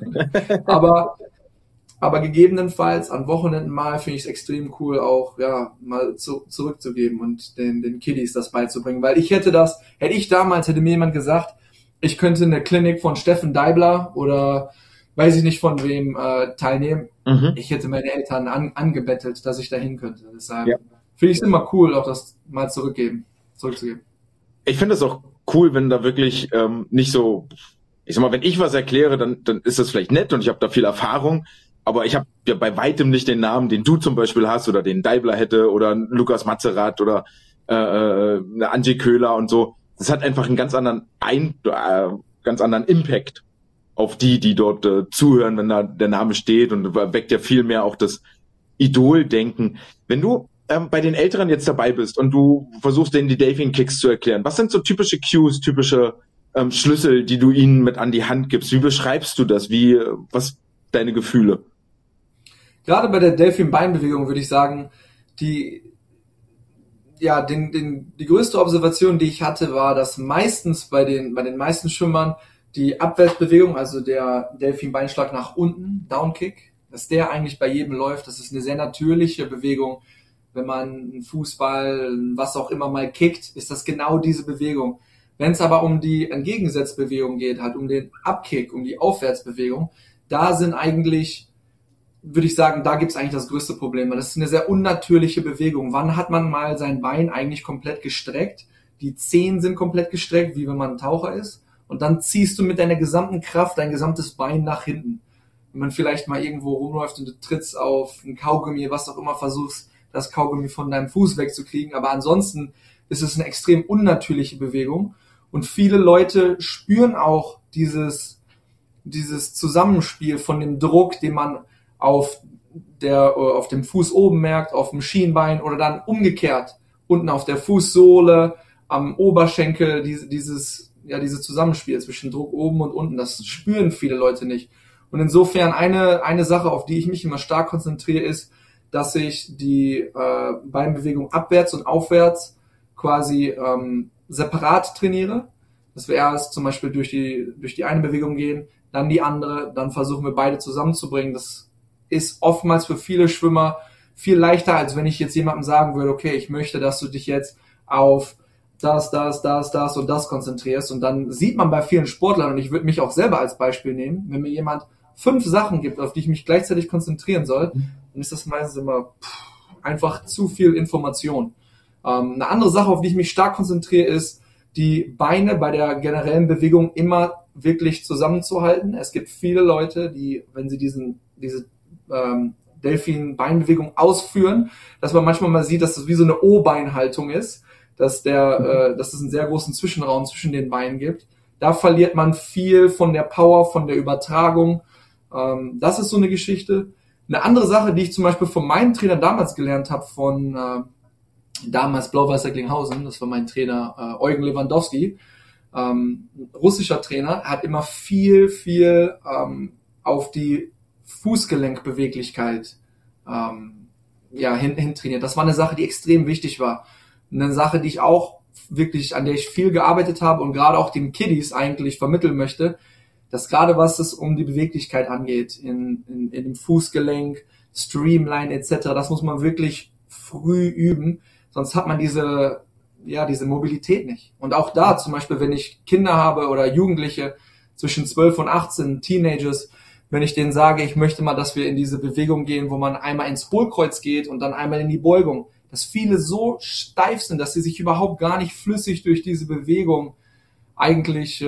aber gegebenenfalls an Wochenenden mal finde ich es extrem cool, auch ja mal zurückzugeben und den Kiddies das beizubringen. Weil hätte mir jemand gesagt, ich könnte eine Klinik von Steffen Deibler oder weiß ich nicht von wem teilnehmen. Ich hätte meine Eltern angebettelt, dass ich dahin könnte. Deshalb finde ich es immer cool, auch das mal zurückzugeben. Ich finde es auch cool, wenn da wirklich nicht so, ich sag mal, wenn ich was erkläre, dann ist das vielleicht nett und ich habe da viel Erfahrung, aber ich habe ja bei weitem nicht den Namen, den du zum Beispiel hast oder den Deibler hätte oder Lukas Mazerat oder eine Angie Köhler und so. Das hat einfach einen ganz anderen Impact auf die dort zuhören, wenn da der Name steht, und weckt ja viel mehr auch das Idoldenken. Wenn du bei den Älteren jetzt dabei bist und du versuchst denen die Delfin Kicks zu erklären, was sind so typische Cues, typische Schlüssel, die du ihnen mit an die Hand gibst? Wie beschreibst du das? Was deine Gefühle? Gerade bei der Delfin-Beinbewegung würde ich sagen, die größte Observation, die ich hatte, war, dass meistens bei den meisten Schwimmern die Abwärtsbewegung, also der Delfin-Beinschlag nach unten, Downkick, dass der eigentlich bei jedem läuft. Das ist eine sehr natürliche Bewegung. Wenn man einen Fußball, was auch immer mal kickt, ist das genau diese Bewegung. Wenn es aber um die Entgegensetzbewegung geht, halt um den Abkick, um die Aufwärtsbewegung, da sind eigentlich, würde ich sagen, da gibt's eigentlich das größte Problem. Das ist eine sehr unnatürliche Bewegung. Wann hat man mal sein Bein eigentlich komplett gestreckt? Die Zehen sind komplett gestreckt, wie wenn man ein Taucher ist. Und dann ziehst du mit deiner gesamten Kraft dein gesamtes Bein nach hinten. Wenn man vielleicht mal irgendwo rumläuft und du trittst auf ein Kaugummi, was auch immer, versuchst, das Kaugummi von deinem Fuß wegzukriegen. Aber ansonsten ist es eine extrem unnatürliche Bewegung. Und viele Leute spüren auch dieses Zusammenspiel von dem Druck, den man auf dem Fuß oben merkt, auf dem Schienbein oder dann umgekehrt unten auf der Fußsohle, am Oberschenkel, dieses Zusammenspiel zwischen Druck oben und unten, das spüren viele Leute nicht. Und insofern eine Sache, auf die ich mich immer stark konzentriere, ist, dass ich die Beinbewegung abwärts und aufwärts quasi separat trainiere. Dass wir erst zum Beispiel durch die eine Bewegung gehen, dann die andere, dann versuchen wir beide zusammenzubringen. Das ist oftmals für viele Schwimmer viel leichter, als wenn ich jetzt jemandem sagen würde, okay, ich möchte, dass du dich jetzt auf das und das konzentrierst. Und dann sieht man bei vielen Sportlern, und ich würde mich auch selber als Beispiel nehmen, wenn mir jemand 5 Sachen gibt, auf die ich mich gleichzeitig konzentrieren soll, dann ist das meistens immer einfach zu viel Information. Eine andere Sache, auf die ich mich stark konzentriere, ist, die Beine bei der generellen Bewegung immer wirklich zusammenzuhalten. Es gibt viele Leute, die, wenn sie diese Delfin-Beinbewegung ausführen, dass man manchmal mal sieht, dass das wie so eine O-Beinhaltung ist, dass es einen sehr großen Zwischenraum zwischen den Beinen gibt. Da verliert man viel von der Power, von der Übertragung. Das ist so eine Geschichte. Eine andere Sache, die ich zum Beispiel von meinem Trainer damals gelernt habe, von damals Blau-Weiß Recklinghausen, das war mein Trainer Eugen Lewandowski, ein russischer Trainer, hat immer viel auf die Fußgelenkbeweglichkeit hin trainiert. Das war eine Sache, die extrem wichtig war. Eine Sache, die ich auch wirklich, an der ich viel gearbeitet habe und gerade auch den Kiddies eigentlich vermitteln möchte, dass gerade was es um die Beweglichkeit angeht, in dem Fußgelenk, Streamline etc., das muss man wirklich früh üben, sonst hat man diese Mobilität nicht. Und auch da zum Beispiel, wenn ich Kinder habe oder Jugendliche zwischen 12 und 18, Teenagers, wenn ich denen sage, ich möchte mal, dass wir in diese Bewegung gehen, wo man einmal ins Hohlkreuz geht und dann einmal in die Beugung, dass viele so steif sind, dass sie sich überhaupt gar nicht flüssig durch diese Bewegung eigentlich,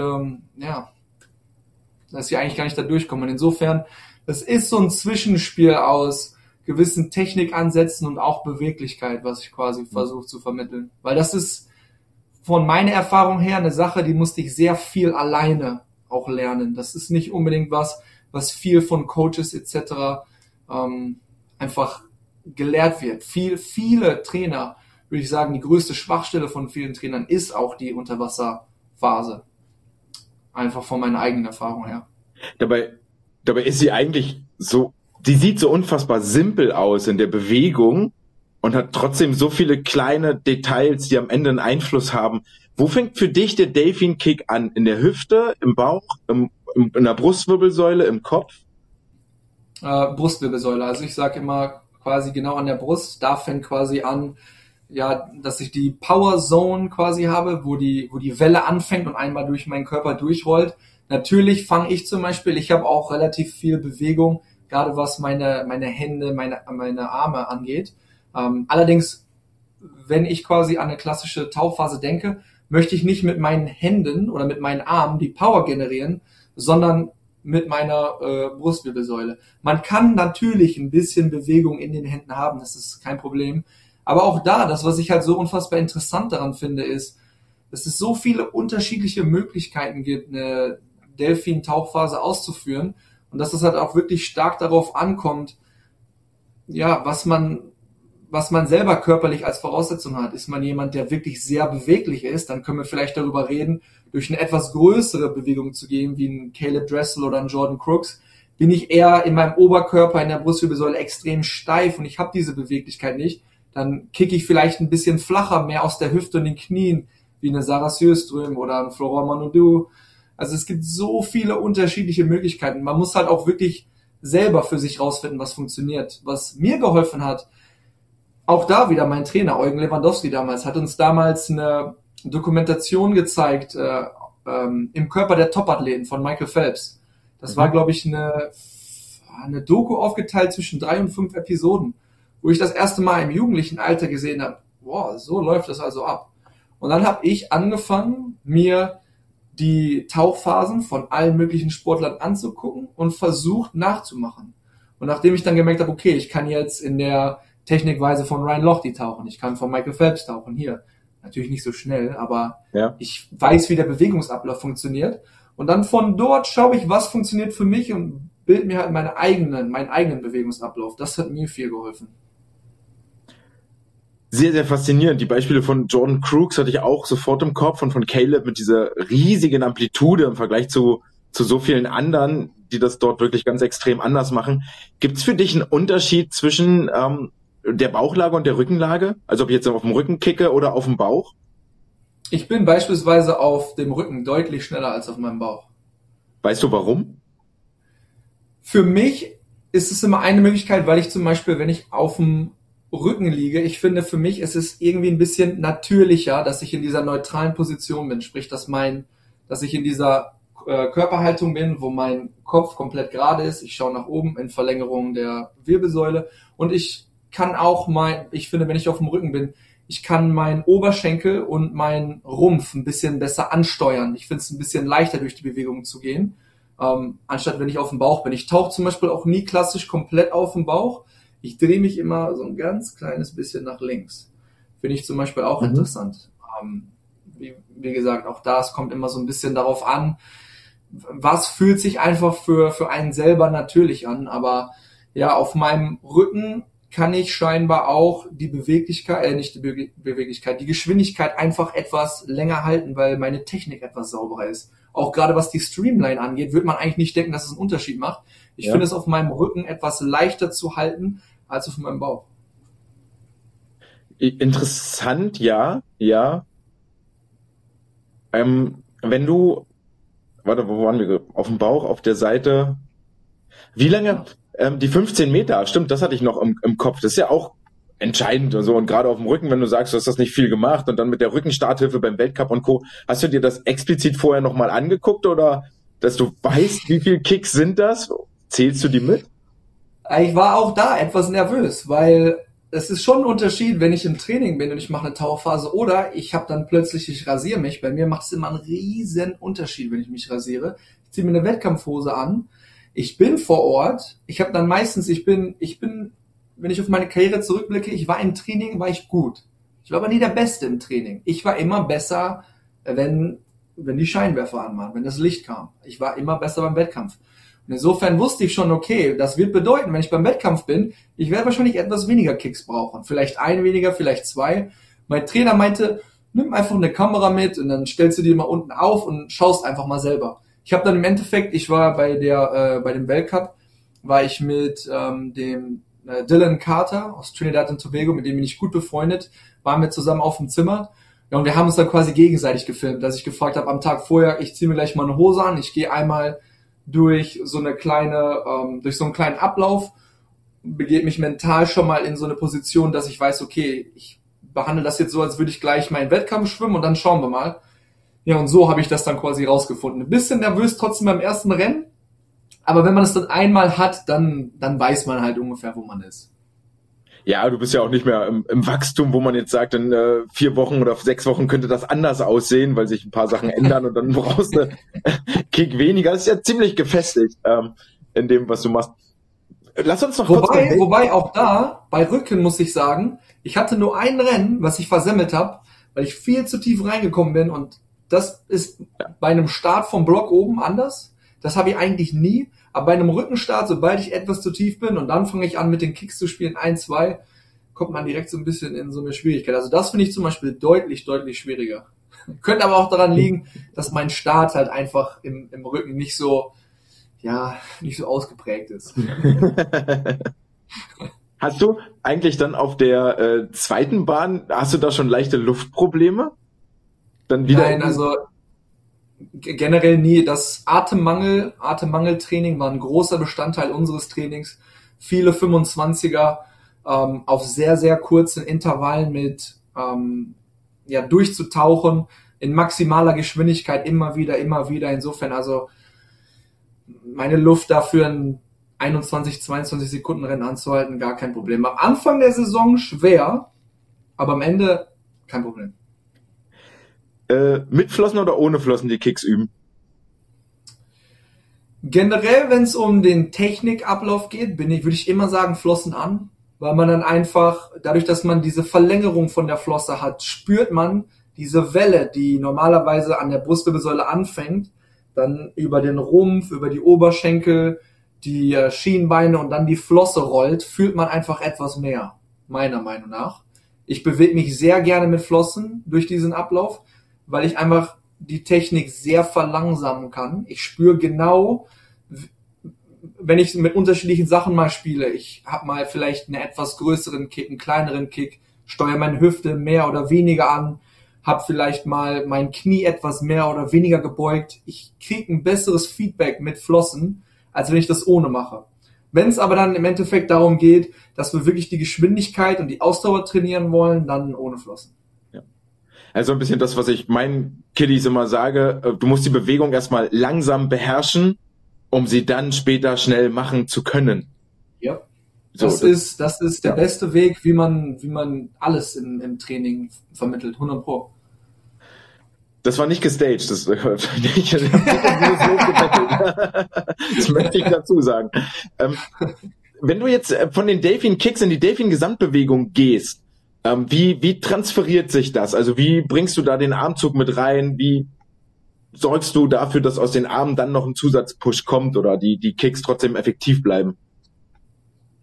dass sie eigentlich gar nicht da durchkommen. Und insofern, das ist so ein Zwischenspiel aus gewissen Technikansätzen und auch Beweglichkeit, was ich quasi versuche zu vermitteln. Weil das ist von meiner Erfahrung her eine Sache, die musste ich sehr viel alleine auch lernen. Das ist nicht unbedingt was viel von Coaches etc. Einfach gelehrt wird. Viele Trainer, würde ich sagen, die größte Schwachstelle von vielen Trainern ist auch die Unterwasserphase. Einfach von meiner eigenen Erfahrung her. Dabei ist sie eigentlich so, die sieht so unfassbar simpel aus in der Bewegung und hat trotzdem so viele kleine Details, die am Ende einen Einfluss haben. Wo fängt für dich der Delfin Kick an? In der Hüfte, im Bauch, in der Brustwirbelsäule, im Kopf? Brustwirbelsäule. Also ich sage immer quasi genau an der Brust. Da fängt quasi an, dass ich die Power Zone quasi habe, wo die Welle anfängt und einmal durch meinen Körper durchrollt. Natürlich fange ich zum Beispiel, ich habe auch relativ viel Bewegung, gerade was meine Hände, meine Arme angeht. Allerdings, wenn ich quasi an eine klassische Tauchphase denke, möchte ich nicht mit meinen Händen oder mit meinen Armen die Power generieren, sondern mit meiner Brustwirbelsäule. Man kann natürlich ein bisschen Bewegung in den Händen haben, das ist kein Problem. Aber auch da, das, was ich halt so unfassbar interessant daran finde, ist, dass es so viele unterschiedliche Möglichkeiten gibt, eine Delfin-Tauchphase auszuführen und dass es halt auch wirklich stark darauf ankommt, was man selber körperlich als Voraussetzung hat. Ist man jemand, der wirklich sehr beweglich ist, dann können wir vielleicht darüber reden, durch eine etwas größere Bewegung zu gehen, wie ein Caleb Dressel oder ein Jordan Crooks. Bin ich eher in meinem Oberkörper, in der Brustwirbelsäule extrem steif und ich habe diese Beweglichkeit nicht, dann kicke ich vielleicht ein bisschen flacher, mehr aus der Hüfte und den Knien, wie eine Sarah Sjöström oder ein Florent Manodou. Also es gibt so viele unterschiedliche Möglichkeiten. Man muss halt auch wirklich selber für sich rausfinden, was funktioniert. Was mir geholfen hat, auch da wieder mein Trainer, Eugen Lewandowski damals, hat uns damals eine Dokumentation gezeigt im Körper der Topathleten von Michael Phelps. Das war, glaube ich, eine Doku aufgeteilt zwischen 3 und 5 Episoden, wo ich das erste Mal im jugendlichen Alter gesehen habe, wow, so läuft das also ab. Und dann habe ich angefangen, mir die Tauchphasen von allen möglichen Sportlern anzugucken und versucht nachzumachen. Und nachdem ich dann gemerkt habe, okay, ich kann jetzt in der Technikweise von Ryan Lochte tauchen, ich kann von Michael Phelps tauchen, hier. Natürlich nicht so schnell, aber ich weiß, wie der Bewegungsablauf funktioniert. Und dann von dort schaue ich, was funktioniert für mich und bilde mir halt meinen eigenen Bewegungsablauf. Das hat mir viel geholfen. Sehr, sehr faszinierend. Die Beispiele von Jordan Crooks hatte ich auch sofort im Kopf und von Caleb mit dieser riesigen Amplitude im Vergleich zu so vielen anderen, die das dort wirklich ganz extrem anders machen. Gibt es für dich einen Unterschied zwischen der Bauchlage und der Rückenlage? Also ob ich jetzt auf dem Rücken kicke oder auf dem Bauch? Ich bin beispielsweise auf dem Rücken deutlich schneller als auf meinem Bauch. Weißt du warum? Für mich ist es immer eine Möglichkeit, weil ich zum Beispiel, wenn ich auf dem Rücken liege, ich finde, für mich ist es irgendwie ein bisschen natürlicher, dass ich in dieser neutralen Position bin. Sprich, dass ich in dieser Körperhaltung bin, wo mein Kopf komplett gerade ist. Ich schaue nach oben in Verlängerung der Wirbelsäule und ich kann auch ich finde, wenn ich auf dem Rücken bin, ich kann meinen Oberschenkel und meinen Rumpf ein bisschen besser ansteuern. Ich finde es ein bisschen leichter, durch die Bewegung zu gehen, anstatt wenn ich auf dem Bauch bin. Ich tauche zum Beispiel auch nie klassisch komplett auf dem Bauch. Ich drehe mich immer so ein ganz kleines bisschen nach links. Finde ich zum Beispiel auch interessant. Wie gesagt, auch das kommt immer so ein bisschen darauf an, was fühlt sich einfach für einen selber natürlich an. Aber ja, auf meinem Rücken kann ich scheinbar auch die Beweglichkeit, nicht die Beweglichkeit, die Geschwindigkeit einfach etwas länger halten, weil meine Technik etwas sauberer ist. Auch gerade was die Streamline angeht, wird man eigentlich nicht denken, dass es einen Unterschied macht. Ich finde es auf meinem Rücken etwas leichter zu halten als auf meinem Bauch. Interessant, ja. Wenn du, warte, wo waren wir? Auf dem Bauch, auf der Seite. Wie lange? Die 15 Meter, stimmt, das hatte ich noch im Kopf. Das ist ja auch entscheidend und so. Und gerade auf dem Rücken, wenn du sagst, du hast das nicht viel gemacht und dann mit der Rückenstarthilfe beim Weltcup und Co. Hast du dir das explizit vorher nochmal angeguckt oder dass du weißt, wie viele Kicks sind das? Zählst du die mit? Ich war auch da etwas nervös, weil es ist schon ein Unterschied, wenn ich im Training bin und ich mache eine Tauchphase oder ich habe dann plötzlich, ich rasiere mich. Bei mir macht es immer einen riesen Unterschied, wenn ich mich rasiere. Ich ziehe mir eine Wettkampfhose an. Ich bin vor Ort. Ich habe dann meistens, ich bin, wenn ich auf meine Karriere zurückblicke, ich war im Training, war ich gut. Ich war aber nie der Beste im Training. Ich war immer besser, wenn die Scheinwerfer an waren, wenn das Licht kam. Ich war immer besser beim Wettkampf. Und insofern wusste ich schon, okay, das wird bedeuten, wenn ich beim Wettkampf bin, ich werde wahrscheinlich etwas weniger Kicks brauchen. Vielleicht ein weniger, vielleicht zwei. Mein Trainer meinte, nimm einfach eine Kamera mit und dann stellst du die mal unten auf und schaust einfach mal selber. Ich habe dann im Endeffekt, ich war bei dem Weltcup, war ich mit dem Dylan Carter aus Trinidad und Tobago, mit dem bin ich gut befreundet, waren wir zusammen auf dem Zimmer. Ja, und wir haben uns dann quasi gegenseitig gefilmt, dass ich gefragt habe am Tag vorher, ich ziehe mir gleich mal eine Hose an, ich gehe einmal durch so einen kleinen Ablauf, begebe mich mental schon mal in so eine Position, dass ich weiß, okay, ich behandle das jetzt so, als würde ich gleich meinen Wettkampf schwimmen und dann schauen wir mal. Ja, und so habe ich das dann quasi rausgefunden. Ein bisschen nervös trotzdem beim ersten Rennen, aber wenn man es dann einmal hat, dann weiß man halt ungefähr, wo man ist. Ja, du bist ja auch nicht mehr im Wachstum, wo man jetzt sagt, in 4 Wochen oder 6 Wochen könnte das anders aussehen, weil sich ein paar Sachen ändern und dann brauchst du Kick weniger. Das ist ja ziemlich gefestigt in dem, was du machst. Lass uns noch Wobei auch da, bei Rücken muss ich sagen, ich hatte nur ein Rennen, was ich versemmelt habe, weil ich viel zu tief reingekommen bin und das ist bei einem Start vom Block oben anders. Das habe ich eigentlich nie. Aber bei einem Rückenstart, sobald ich etwas zu tief bin und dann fange ich an mit den Kicks zu spielen, 1, 2, kommt man direkt so ein bisschen in so eine Schwierigkeit. Also das finde ich zum Beispiel deutlich schwieriger. Könnte aber auch daran liegen, dass mein Start halt einfach im Rücken nicht so ausgeprägt ist. Hast du eigentlich dann auf der zweiten Bahn, hast du da schon leichte Luftprobleme? Dann wieder Nein, also generell nie. Das Atemmangeltraining war ein großer Bestandteil unseres Trainings. Viele 25er auf sehr, sehr kurzen Intervallen mit durchzutauchen in maximaler Geschwindigkeit immer wieder. Insofern also meine Luft dafür ein 21, 22 Sekunden Rennen anzuhalten, gar kein Problem. Am Anfang der Saison schwer, aber am Ende kein Problem. Mit Flossen oder ohne Flossen die Kicks üben? Generell, wenn es um den Technikablauf geht, würde ich immer sagen, Flossen an, weil man dann einfach, dadurch, dass man diese Verlängerung von der Flosse hat, spürt man diese Welle, die normalerweise an der Brustwirbelsäule anfängt, dann über den Rumpf, über die Oberschenkel, die Schienbeine und dann die Flosse rollt, fühlt man einfach etwas mehr, meiner Meinung nach. Ich bewege mich sehr gerne mit Flossen durch diesen Ablauf, weil ich einfach die Technik sehr verlangsamen kann. Ich spüre genau, wenn ich mit unterschiedlichen Sachen mal spiele, ich habe mal vielleicht einen etwas größeren Kick, einen kleineren Kick, steuere meine Hüfte mehr oder weniger an, habe vielleicht mal mein Knie etwas mehr oder weniger gebeugt. Ich kriege ein besseres Feedback mit Flossen, als wenn ich das ohne mache. Wenn es aber dann im Endeffekt darum geht, dass wir wirklich die Geschwindigkeit und die Ausdauer trainieren wollen, dann ohne Flossen. Also ein bisschen das, was ich meinen Kiddies immer sage, du musst die Bewegung erstmal langsam beherrschen, um sie dann später schnell machen zu können. Ja, das ist der beste Weg, wie man alles im Training vermittelt, 100%. Das war nicht gestaged, das möchte ich dazu sagen. Wenn du jetzt von den Delfin Kicks in die Delfin Gesamtbewegung gehst, wie transferiert sich das? Also wie bringst du da den Armzug mit rein? Wie sorgst du dafür, dass aus den Armen dann noch ein Zusatzpush kommt oder die Kicks trotzdem effektiv bleiben?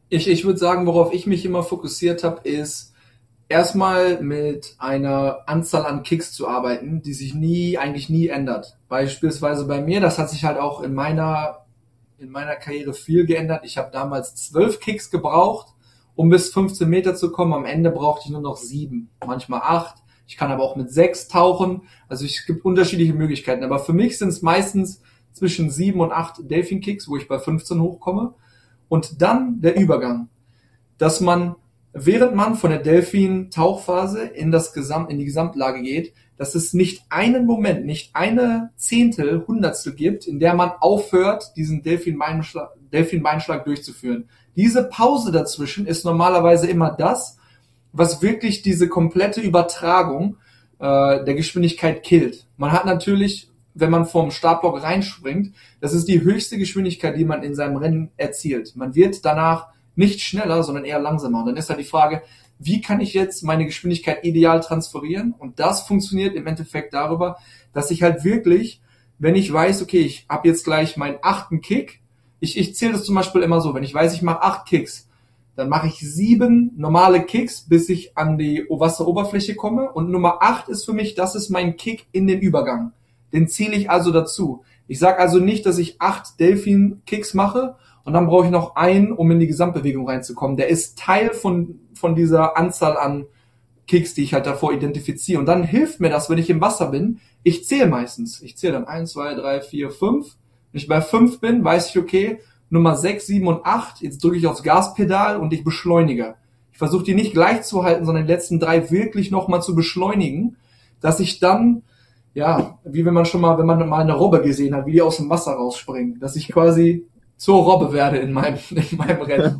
Ich würde sagen, worauf ich mich immer fokussiert habe, ist erstmal mit einer Anzahl an Kicks zu arbeiten, die sich eigentlich nie ändert. Beispielsweise bei mir, das hat sich halt auch in meiner Karriere viel geändert. Ich habe damals 12 Kicks gebraucht, um bis 15 Meter zu kommen. Am Ende brauchte ich nur noch 7, manchmal 8. Ich kann aber auch mit 6 tauchen. Also es gibt unterschiedliche Möglichkeiten. Aber für mich sind es meistens zwischen 7 und 8 Delfin Kicks, wo ich bei 15 hochkomme. Und dann der Übergang, dass man, während man von der Delfin-Tauchphase in die Gesamtlage geht, dass es nicht einen Moment, nicht eine Zehntel, Hundertstel gibt, in der man aufhört, diesen Delfin-Beinschlag durchzuführen. Diese Pause dazwischen ist normalerweise immer das, was wirklich diese komplette Übertragung der Geschwindigkeit killt. Man hat natürlich, wenn man vom Startblock reinspringt, das ist die höchste Geschwindigkeit, die man in seinem Rennen erzielt. Man wird danach nicht schneller, sondern eher langsamer. Und dann ist halt die Frage, wie kann ich jetzt meine Geschwindigkeit ideal transferieren? Und das funktioniert im Endeffekt darüber, dass ich halt wirklich, wenn ich weiß, okay, ich habe jetzt gleich meinen 8. Kick, ich zähle das zum Beispiel immer so, wenn ich weiß, ich mache 8 Kicks, dann mache ich 7 normale Kicks, bis ich an die Wasseroberfläche komme. Und Nummer 8 ist für mich, das ist mein Kick in den Übergang. Den zähle ich also dazu. Ich sage also nicht, dass ich 8 Delfin-Kicks mache und dann brauche ich noch einen, um in die Gesamtbewegung reinzukommen. Der ist Teil von dieser Anzahl an Kicks, die ich halt davor identifiziere. Und dann hilft mir das, wenn ich im Wasser bin. Ich zähle meistens. Ich zähle dann 1, 2, 3, 4, 5. Wenn ich bei 5 bin, weiß ich, okay, Nummer 6, 7 und 8, jetzt drücke ich aufs Gaspedal und ich beschleunige. Ich versuche die nicht gleich zu halten, sondern die letzten 3 wirklich nochmal zu beschleunigen, dass ich dann, ja, wie wenn man mal eine Robbe gesehen hat, wie die aus dem Wasser rausspringen, dass ich quasi zur Robbe werde in meinem Rennen.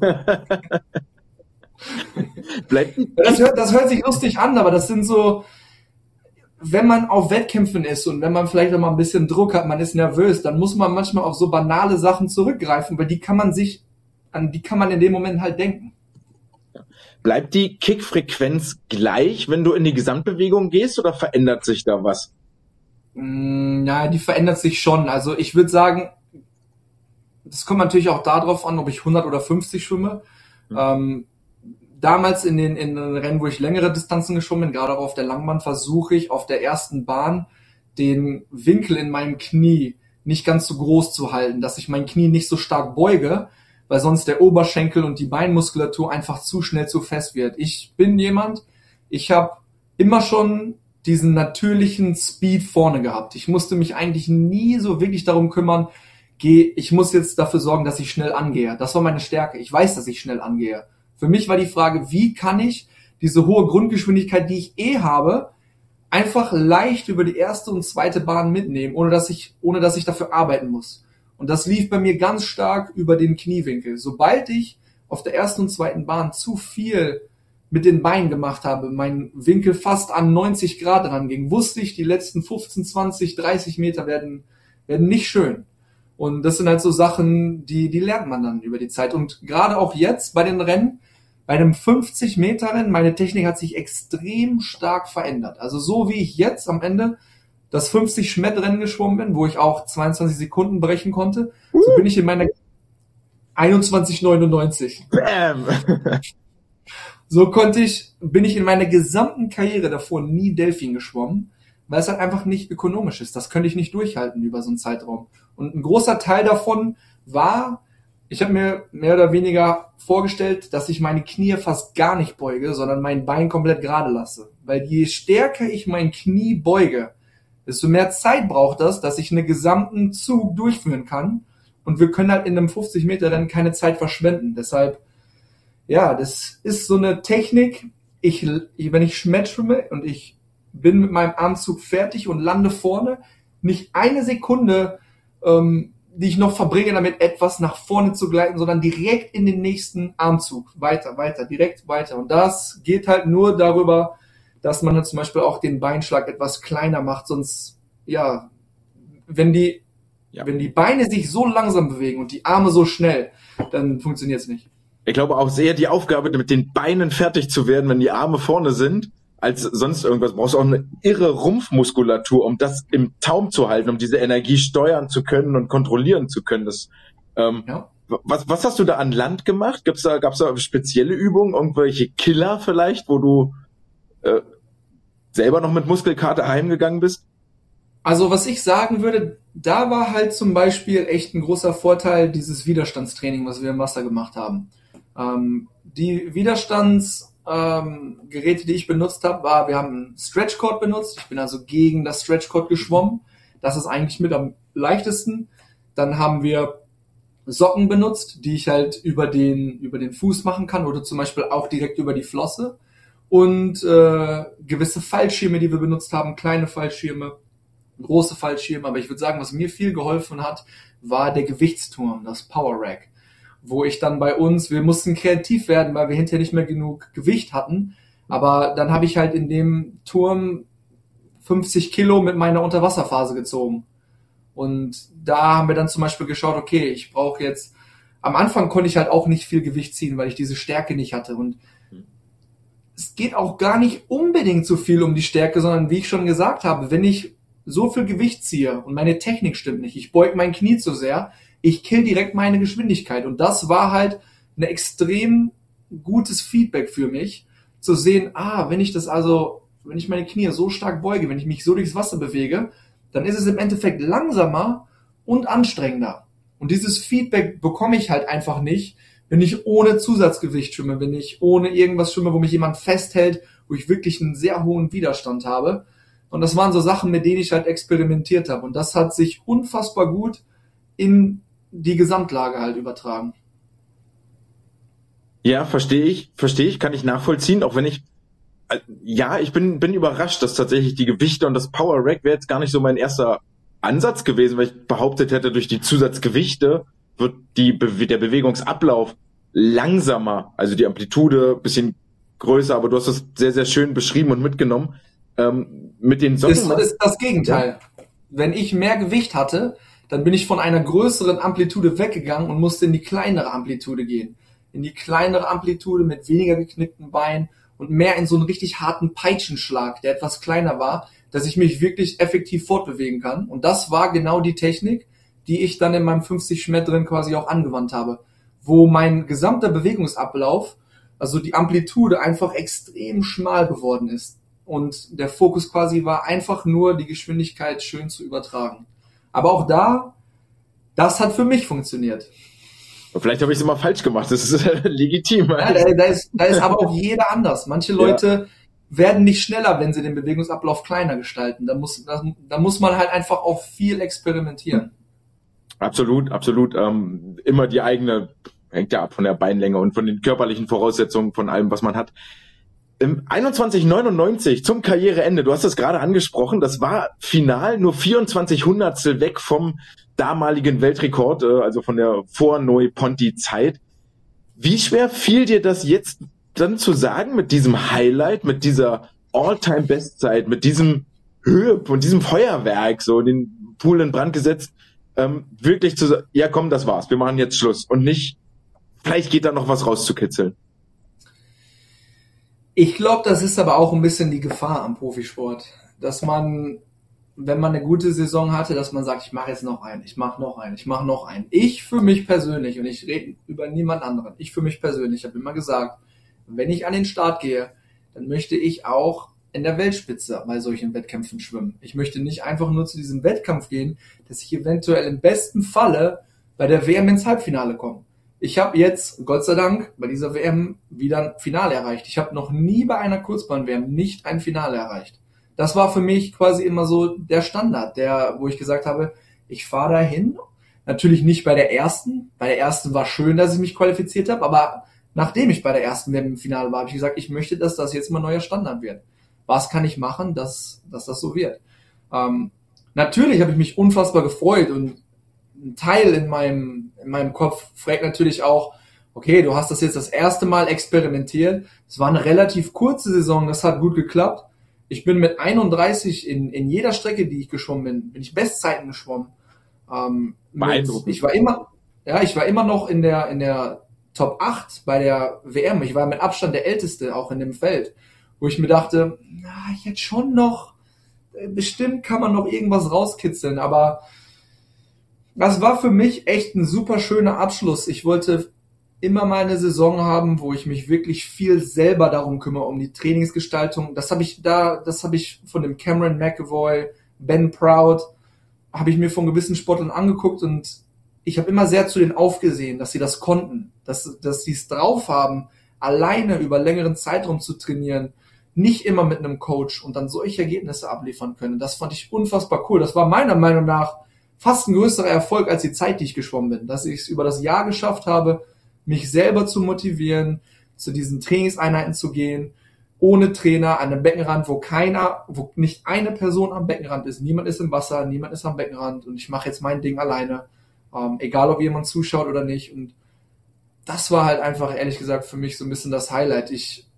Das hört sich lustig an, aber das sind so, wenn man auf Wettkämpfen ist und wenn man vielleicht auch mal ein bisschen Druck hat, man ist nervös, dann muss man manchmal auf so banale Sachen zurückgreifen, weil an die kann man in dem Moment halt denken. Bleibt die Kickfrequenz gleich, wenn du in die Gesamtbewegung gehst, oder verändert sich da was? Ja, die verändert sich schon. Also ich würde sagen, das kommt natürlich auch darauf an, ob ich 100 oder 50 schwimme. Damals in den Rennen, wo ich längere Distanzen geschwommen bin, gerade auch auf der Langbahn, versuche ich auf der ersten Bahn den Winkel in meinem Knie nicht ganz so groß zu halten, dass ich mein Knie nicht so stark beuge, weil sonst der Oberschenkel und die Beinmuskulatur einfach zu schnell zu fest wird. Ich habe immer schon diesen natürlichen Speed vorne gehabt. Ich musste mich eigentlich nie so wirklich darum kümmern, ich muss jetzt dafür sorgen, dass ich schnell angehe. Das war meine Stärke. Ich weiß, dass ich schnell angehe. Für mich war die Frage, wie kann ich diese hohe Grundgeschwindigkeit, die ich habe, einfach leicht über die erste und zweite Bahn mitnehmen, ohne dass ich dafür arbeiten muss. Und das lief bei mir ganz stark über den Kniewinkel. Sobald ich auf der ersten und zweiten Bahn zu viel mit den Beinen gemacht habe, mein Winkel fast an 90 Grad ranging, wusste ich, die letzten 15, 20, 30 Meter werden nicht schön. Und das sind halt so Sachen, die lernt man dann über die Zeit. Und gerade auch jetzt bei den Rennen, bei einem 50-Meter-Rennen, meine Technik hat sich extrem stark verändert. Also so wie ich jetzt am Ende das 50-Schmettrennen geschwommen bin, wo ich auch 22 Sekunden brechen konnte, so bin ich in meiner 21,99. Bam! So bin ich in meiner gesamten Karriere davor nie Delfin geschwommen, weil es halt einfach nicht ökonomisch ist. Das könnte ich nicht durchhalten über so einen Zeitraum. Und ein großer Teil davon war, ich habe mir mehr oder weniger vorgestellt, dass ich meine Knie fast gar nicht beuge, sondern mein Bein komplett gerade lasse. Weil je stärker ich mein Knie beuge, desto mehr Zeit braucht das, dass ich einen gesamten Zug durchführen kann. Und wir können halt in einem 50-Meter-Rennen keine Zeit verschwenden. Deshalb, ja, das ist so eine Technik. Wenn ich schwimme und ich bin mit meinem Armzug fertig und lande vorne, nicht eine Sekunde, die ich noch verbringe, damit etwas nach vorne zu gleiten, sondern direkt in den nächsten Armzug. Weiter, direkt weiter. Und das geht halt nur darüber, dass man dann zum Beispiel auch den Beinschlag etwas kleiner macht. Sonst, ja, wenn die Beine sich so langsam bewegen und die Arme so schnell, dann funktioniert es nicht. Ich glaube auch sehr die Aufgabe, mit den Beinen fertig zu werden, wenn die Arme vorne sind, als sonst irgendwas. Brauchst du auch eine irre Rumpfmuskulatur, um das im Taum zu halten, um diese Energie steuern zu können und kontrollieren zu können. Das Was hast du da an Land gemacht? Gab's da spezielle Übungen, irgendwelche Killer vielleicht, wo du selber noch mit Muskelkater heimgegangen bist? Also was ich sagen würde, da war halt zum Beispiel echt ein großer Vorteil dieses Widerstandstraining, was wir im Wasser gemacht haben. Die Widerstandsgeräte, die ich benutzt habe, wir haben einen Stretchcord benutzt. Ich bin also gegen das Stretchcord geschwommen. Das ist eigentlich mit am leichtesten. Dann haben wir Socken benutzt, die ich halt über den Fuß machen kann oder zum Beispiel auch direkt über die Flosse. Und gewisse Fallschirme, die wir benutzt haben, kleine Fallschirme, große Fallschirme, aber ich würde sagen, was mir viel geholfen hat, war der Gewichtsturm, das Power Rack, wo ich dann wir mussten kreativ werden, weil wir hinterher nicht mehr genug Gewicht hatten, aber dann habe ich halt in dem Turm 50 Kilo mit meiner Unterwasserphase gezogen. Und da haben wir dann zum Beispiel geschaut, okay, ich brauche jetzt, am Anfang konnte ich halt auch nicht viel Gewicht ziehen, weil ich diese Stärke nicht hatte. Und es geht auch gar nicht unbedingt so viel um die Stärke, sondern wie ich schon gesagt habe, wenn ich so viel Gewicht ziehe und meine Technik stimmt nicht, ich beug mein Knie zu sehr, ich kill direkt meine Geschwindigkeit. Und das war halt ein extrem gutes Feedback für mich, zu sehen, wenn ich meine Knie so stark beuge, wenn ich mich so durchs Wasser bewege, dann ist es im Endeffekt langsamer und anstrengender. Und dieses Feedback bekomme ich halt einfach nicht, wenn ich ohne Zusatzgewicht schwimme, wenn ich ohne irgendwas schwimme, wo mich jemand festhält, wo ich wirklich einen sehr hohen Widerstand habe. Und das waren so Sachen, mit denen ich halt experimentiert habe. Und das hat sich unfassbar gut in die Gesamtlage halt übertragen. Ja, verstehe ich, kann ich nachvollziehen, auch wenn ich bin überrascht, dass tatsächlich die Gewichte und das Power Rack wäre jetzt gar nicht so mein erster Ansatz gewesen, weil ich behauptet hätte, durch die Zusatzgewichte wird der Bewegungsablauf langsamer, also die Amplitude bisschen größer, aber du hast das sehr, sehr schön beschrieben und mitgenommen. Mit den Socken. Das ist das Gegenteil. Ja. Wenn ich mehr Gewicht hatte, dann bin ich von einer größeren Amplitude weggegangen und musste in die kleinere Amplitude gehen. In die kleinere Amplitude mit weniger geknickten Beinen und mehr in so einen richtig harten Peitschenschlag, der etwas kleiner war, dass ich mich wirklich effektiv fortbewegen kann. Und das war genau die Technik, die ich dann in meinem 50 Schmett drin quasi auch angewandt habe. Wo mein gesamter Bewegungsablauf, also die Amplitude einfach extrem schmal geworden ist. Und der Fokus quasi war einfach nur, die Geschwindigkeit schön zu übertragen. Aber auch das hat für mich funktioniert. Vielleicht habe ich es immer falsch gemacht, das ist legitim. Ja, da ist aber auch jeder anders. Manche Leute werden nicht schneller, wenn sie den Bewegungsablauf kleiner gestalten. Da muss man halt einfach auch viel experimentieren. Absolut. Immer die eigene, hängt ja ab von der Beinlänge und von den körperlichen Voraussetzungen, von allem, was man hat. 21,99 zum Karriereende, du hast das gerade angesprochen, das war final nur 24 Hundertstel weg vom damaligen Weltrekord, also von der Vor-Neu-Ponti-Zeit. Wie schwer fiel dir das jetzt dann zu sagen, mit diesem Highlight, mit dieser All-Time-Bestzeit, mit diesem Höhepunkt, diesem Feuerwerk, so den Pool in Brand gesetzt, wirklich zu sagen, ja komm, das war's, wir machen jetzt Schluss und nicht, vielleicht geht da noch was rauszukitzeln. Ich glaube, das ist aber auch ein bisschen die Gefahr am Profisport, dass man, wenn man eine gute Saison hatte, dass man sagt, ich mache jetzt noch einen, ich mache noch einen. Ich für mich persönlich, und ich rede über niemand anderen, ich für mich persönlich habe immer gesagt, wenn ich an den Start gehe, dann möchte ich auch in der Weltspitze bei solchen Wettkämpfen schwimmen. Ich möchte nicht einfach nur zu diesem Wettkampf gehen, dass ich eventuell im besten Falle bei der WM ins Halbfinale komme. Ich habe jetzt, Gott sei Dank, bei dieser WM wieder ein Finale erreicht. Ich habe noch nie bei einer Kurzbahn-WM nicht ein Finale erreicht. Das war für mich quasi immer so der Standard, wo ich gesagt habe, ich fahre dahin. Natürlich nicht bei der ersten. Bei der ersten war schön, dass ich mich qualifiziert habe, aber nachdem ich bei der ersten WM im Finale war, habe ich gesagt, ich möchte, dass das jetzt mal neuer Standard wird. Was kann ich machen, dass das so wird? Natürlich habe ich mich unfassbar gefreut und ein Teil in meinem Kopf fragt natürlich auch, okay, du hast das jetzt das erste Mal experimentiert. Es war eine relativ kurze Saison, das hat gut geklappt. Ich bin mit 31 in jeder Strecke, die ich geschwommen bin ich Bestzeiten geschwommen. Beeindruckend. Ich war immer noch in der Top 8 bei der WM. Ich war mit Abstand der Älteste auch in dem Feld, wo ich mir dachte, jetzt schon noch, bestimmt kann man noch irgendwas rauskitzeln, aber Das war für mich echt ein super schöner Abschluss. Ich wollte immer mal eine Saison haben, wo ich mich wirklich viel selber darum kümmere, um die Trainingsgestaltung. Das habe ich von dem Cameron McAvoy, Ben Proud, habe ich mir von gewissen Sportlern angeguckt und ich habe immer sehr zu denen aufgesehen, dass sie das konnten, dass sie es drauf haben, alleine über längeren Zeitraum zu trainieren, nicht immer mit einem Coach und dann solche Ergebnisse abliefern können. Das fand ich unfassbar cool. Das war meiner Meinung nach fast ein größerer Erfolg als die Zeit, die ich geschwommen bin. Dass ich es über das Jahr geschafft habe, mich selber zu motivieren, zu diesen Trainingseinheiten zu gehen, ohne Trainer, an einem Beckenrand, wo nicht eine Person am Beckenrand ist. Niemand ist im Wasser, niemand ist am Beckenrand und ich mache jetzt mein Ding alleine. Egal, ob jemand zuschaut oder nicht. Und das war halt einfach, ehrlich gesagt, für mich so ein bisschen das Highlight.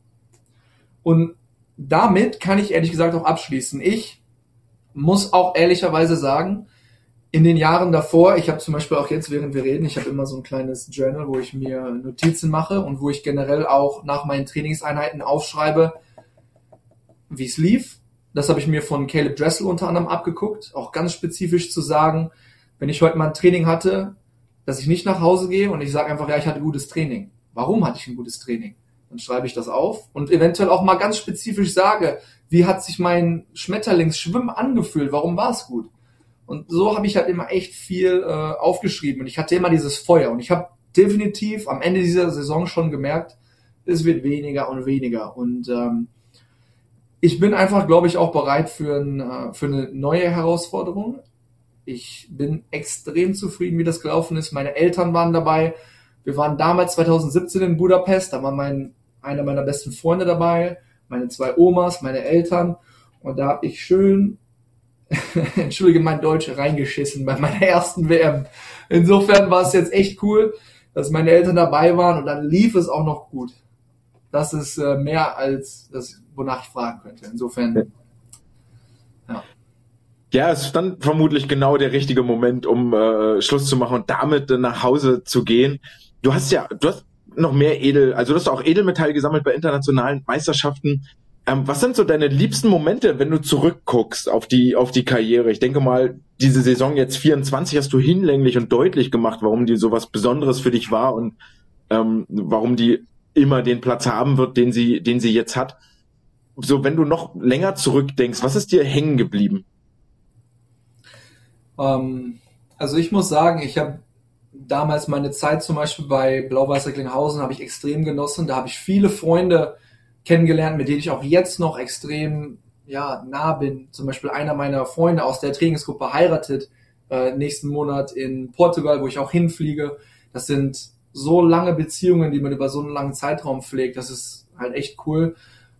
Und damit kann ich ehrlich gesagt auch abschließen. Ich muss auch ehrlicherweise sagen, in den Jahren davor, ich habe zum Beispiel auch jetzt, während wir reden, ich habe immer so ein kleines Journal, wo ich mir Notizen mache und wo ich generell auch nach meinen Trainingseinheiten aufschreibe, wie es lief. Das habe ich mir von Caleb Dressel unter anderem abgeguckt, auch ganz spezifisch zu sagen, wenn ich heute mal ein Training hatte, dass ich nicht nach Hause gehe und ich sage einfach, ja, ich hatte ein gutes Training. Warum hatte ich ein gutes Training? Dann schreibe ich das auf und eventuell auch mal ganz spezifisch sage, wie hat sich mein Schmetterlingsschwimmen angefühlt? Warum war es gut? Und so habe ich halt immer echt viel aufgeschrieben und ich hatte immer dieses Feuer und ich habe definitiv am Ende dieser Saison schon gemerkt, es wird weniger und weniger und ich bin einfach, glaube ich, auch bereit für eine neue Herausforderung. Ich bin extrem zufrieden, wie das gelaufen ist. Meine Eltern waren dabei. Wir waren damals 2017 in Budapest, da war einer meiner besten Freunde dabei, meine 2 Omas, meine Eltern und da habe ich schön entschuldige mein Deutsch, reingeschissen bei meiner ersten WM. Insofern war es jetzt echt cool, dass meine Eltern dabei waren und dann lief es auch noch gut. Das ist mehr als das, wonach ich fragen könnte. Insofern, ja. Ja, es stand vermutlich genau der richtige Moment, um Schluss zu machen und damit nach Hause zu gehen. Du hast noch mehr du hast auch Edelmetalle gesammelt bei internationalen Meisterschaften. Was sind so deine liebsten Momente, wenn du zurückguckst auf die Karriere? Ich denke mal, diese Saison jetzt 24 hast du hinlänglich und deutlich gemacht, warum die so was Besonderes für dich war und warum die immer den Platz haben wird, den sie jetzt hat. So, wenn du noch länger zurückdenkst, was ist dir hängen geblieben? Also ich muss sagen, ich habe damals meine Zeit zum Beispiel bei Blau-Weiß Recklinghausen habe ich extrem genossen. Da habe ich viele Freunde kennengelernt, mit denen ich auch jetzt noch extrem nah bin. Zum Beispiel einer meiner Freunde aus der Trainingsgruppe heiratet nächsten Monat in Portugal, wo ich auch hinfliege. Das sind so lange Beziehungen, die man über so einen langen Zeitraum pflegt. Das ist halt echt cool.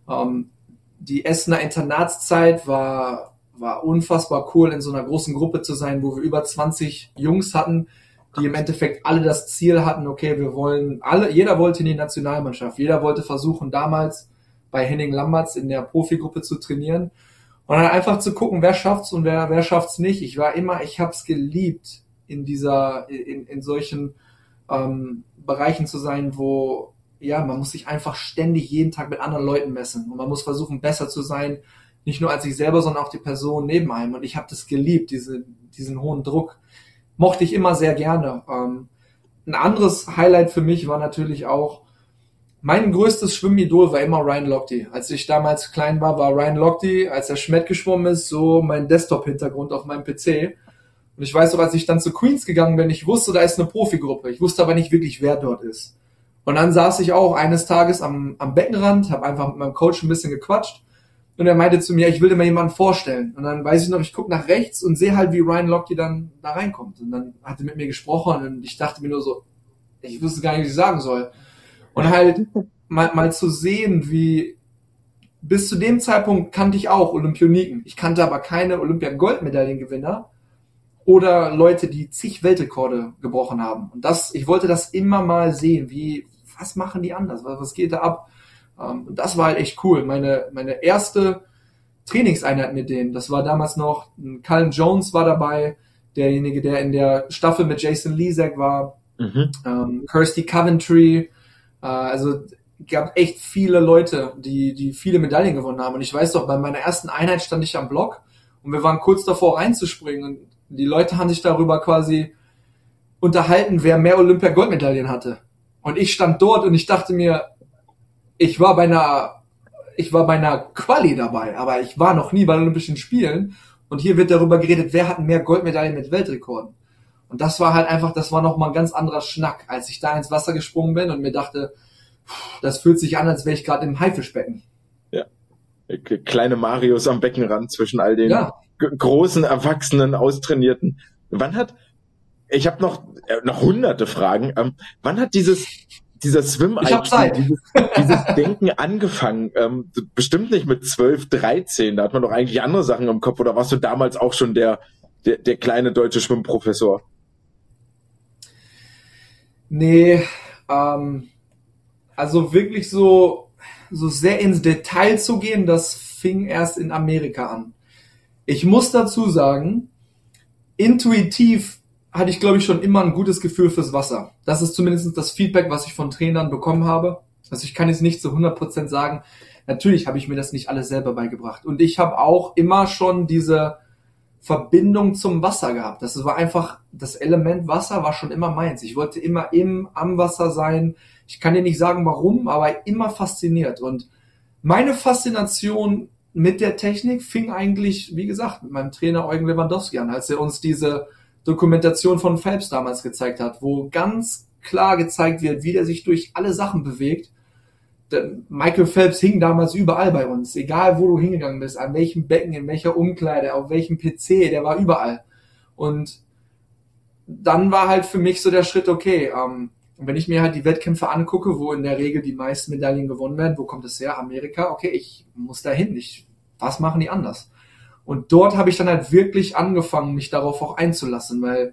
Die Essener Internatszeit war unfassbar cool, in so einer großen Gruppe zu sein, wo wir über 20 Jungs hatten, die im Endeffekt alle das Ziel hatten, okay, jeder wollte in die Nationalmannschaft, jeder wollte versuchen, damals bei Henning Lamberts in der Profigruppe zu trainieren und dann einfach zu gucken, wer schafft's und wer schafft's nicht. Ich hab's geliebt, in solchen Bereichen zu sein, wo man muss sich einfach ständig jeden Tag mit anderen Leuten messen und man muss versuchen, besser zu sein, nicht nur als sich selber, sondern auch die Person neben einem. Und ich habe das geliebt, diesen hohen Druck. Mochte ich immer sehr gerne. Ein anderes Highlight für mich war natürlich auch, mein größtes Schwimmidol war immer Ryan Lochte. Als ich damals klein war Ryan Lochte, als er Schmett geschwommen ist, so mein Desktop-Hintergrund auf meinem PC. Und ich weiß auch, als ich dann zu Queens gegangen bin, ich wusste, da ist eine Profigruppe. Ich wusste aber nicht wirklich, wer dort ist. Und dann saß ich auch eines Tages am Beckenrand, habe einfach mit meinem Coach ein bisschen gequatscht. Und er meinte zu mir, ich will dir mal jemanden vorstellen. Und dann weiß ich noch, ich gucke nach rechts und sehe halt, wie Ryan Lochte dann da reinkommt. Und dann hat er mit mir gesprochen und ich dachte mir nur so, ich wusste gar nicht, was ich sagen soll. Und halt mal zu sehen, wie bis zu dem Zeitpunkt kannte ich auch Olympioniken. Ich kannte aber keine Olympia-Goldmedaillengewinner oder Leute, die zig Weltrekorde gebrochen haben. Und ich wollte das immer mal sehen, was machen die anders? Was geht da ab? Und das war halt echt cool. Meine erste Trainingseinheit mit denen, das war damals noch, Cullen Jones war dabei, derjenige, der in der Staffel mit Jason Lezak war, Kirsty Coventry, also gab echt viele Leute, die viele Medaillen gewonnen haben. Und ich weiß doch, bei meiner ersten Einheit stand ich am Block und wir waren kurz davor reinzuspringen und die Leute haben sich darüber quasi unterhalten, wer mehr Olympia-Goldmedaillen hatte. Und ich stand dort und ich dachte mir, ich war bei einer Quali dabei, aber ich war noch nie bei den Olympischen Spielen. Und hier wird darüber geredet, wer hat mehr Goldmedaillen mit Weltrekorden. Und das war halt einfach, das war nochmal ein ganz anderer Schnack, als ich da ins Wasser gesprungen bin und mir dachte, das fühlt sich an, als wäre ich gerade im Haifischbecken. Ja. Kleine Marius am Beckenrand zwischen all den großen, erwachsenen, austrainierten. Ich habe noch hunderte Fragen. Wann hat dieser Swim-IQ, dieses Denken angefangen? Bestimmt nicht mit 12, 13, da hat man doch eigentlich andere Sachen im Kopf. Oder warst du damals auch schon der kleine deutsche Schwimmprofessor? Nee, also wirklich so sehr ins Detail zu gehen, das fing erst in Amerika an. Ich muss dazu sagen, intuitiv hatte ich, glaube ich, schon immer ein gutes Gefühl fürs Wasser. Das ist zumindest das Feedback, was ich von Trainern bekommen habe. Also ich kann jetzt nicht zu 100% sagen, natürlich habe ich mir das nicht alles selber beigebracht. Und ich habe auch immer schon diese Verbindung zum Wasser gehabt. Das war einfach, das Element Wasser war schon immer meins. Ich wollte immer am Wasser sein. Ich kann dir nicht sagen, warum, aber immer fasziniert. Und meine Faszination mit der Technik fing eigentlich, wie gesagt, mit meinem Trainer Eugen Lewandowski an, als er uns diese Dokumentation von Phelps damals gezeigt hat, wo ganz klar gezeigt wird, wie der sich durch alle Sachen bewegt. Michael Phelps hing damals überall bei uns, egal wo du hingegangen bist, an welchem Becken, in welcher Umkleide, auf welchem PC, der war überall. Und dann war halt für mich so der Schritt, okay, wenn ich mir halt die Wettkämpfe angucke, wo in der Regel die meisten Medaillen gewonnen werden, wo kommt es her? Amerika, okay, ich muss da hin, was machen die anders? Und dort habe ich dann halt wirklich angefangen, mich darauf auch einzulassen, weil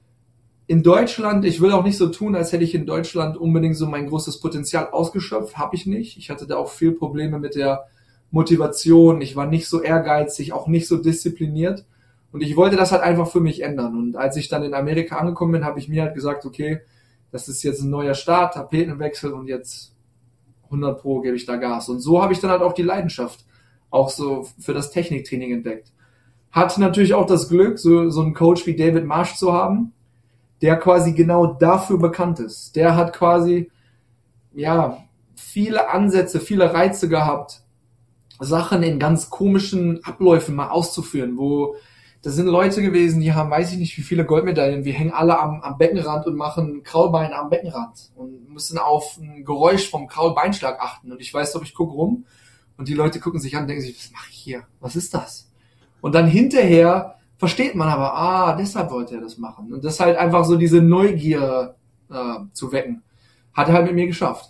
in Deutschland, ich will auch nicht so tun, als hätte ich in Deutschland unbedingt so mein großes Potenzial ausgeschöpft, habe ich nicht. Ich hatte da auch viel Probleme mit der Motivation, ich war nicht so ehrgeizig, auch nicht so diszipliniert und ich wollte das halt einfach für mich ändern. Und als ich dann in Amerika angekommen bin, habe ich mir halt gesagt, okay, das ist jetzt ein neuer Start, Tapetenwechsel und jetzt 100% gebe ich da Gas. Und so habe ich dann halt auch die Leidenschaft auch so für das Techniktraining entdeckt. Hatte natürlich auch das Glück, so einen Coach wie David Marsh zu haben, der quasi genau dafür bekannt ist. Der hat quasi, ja, viele Ansätze, viele Reize gehabt, Sachen in ganz komischen Abläufen mal auszuführen, wo das sind Leute gewesen, die haben, weiß ich nicht, wie viele Goldmedaillen, wir hängen alle am Beckenrand und machen Kraulbein am Beckenrand und müssen auf ein Geräusch vom Kraulbeinschlag achten. Und ich weiß doch, ich gucke rum und die Leute gucken sich an und denken sich, was mache ich hier? Was ist das? Und dann hinterher versteht man aber, deshalb wollte er das machen. Und das ist halt einfach so diese Neugier zu wecken. Hat er halt mit mir geschafft.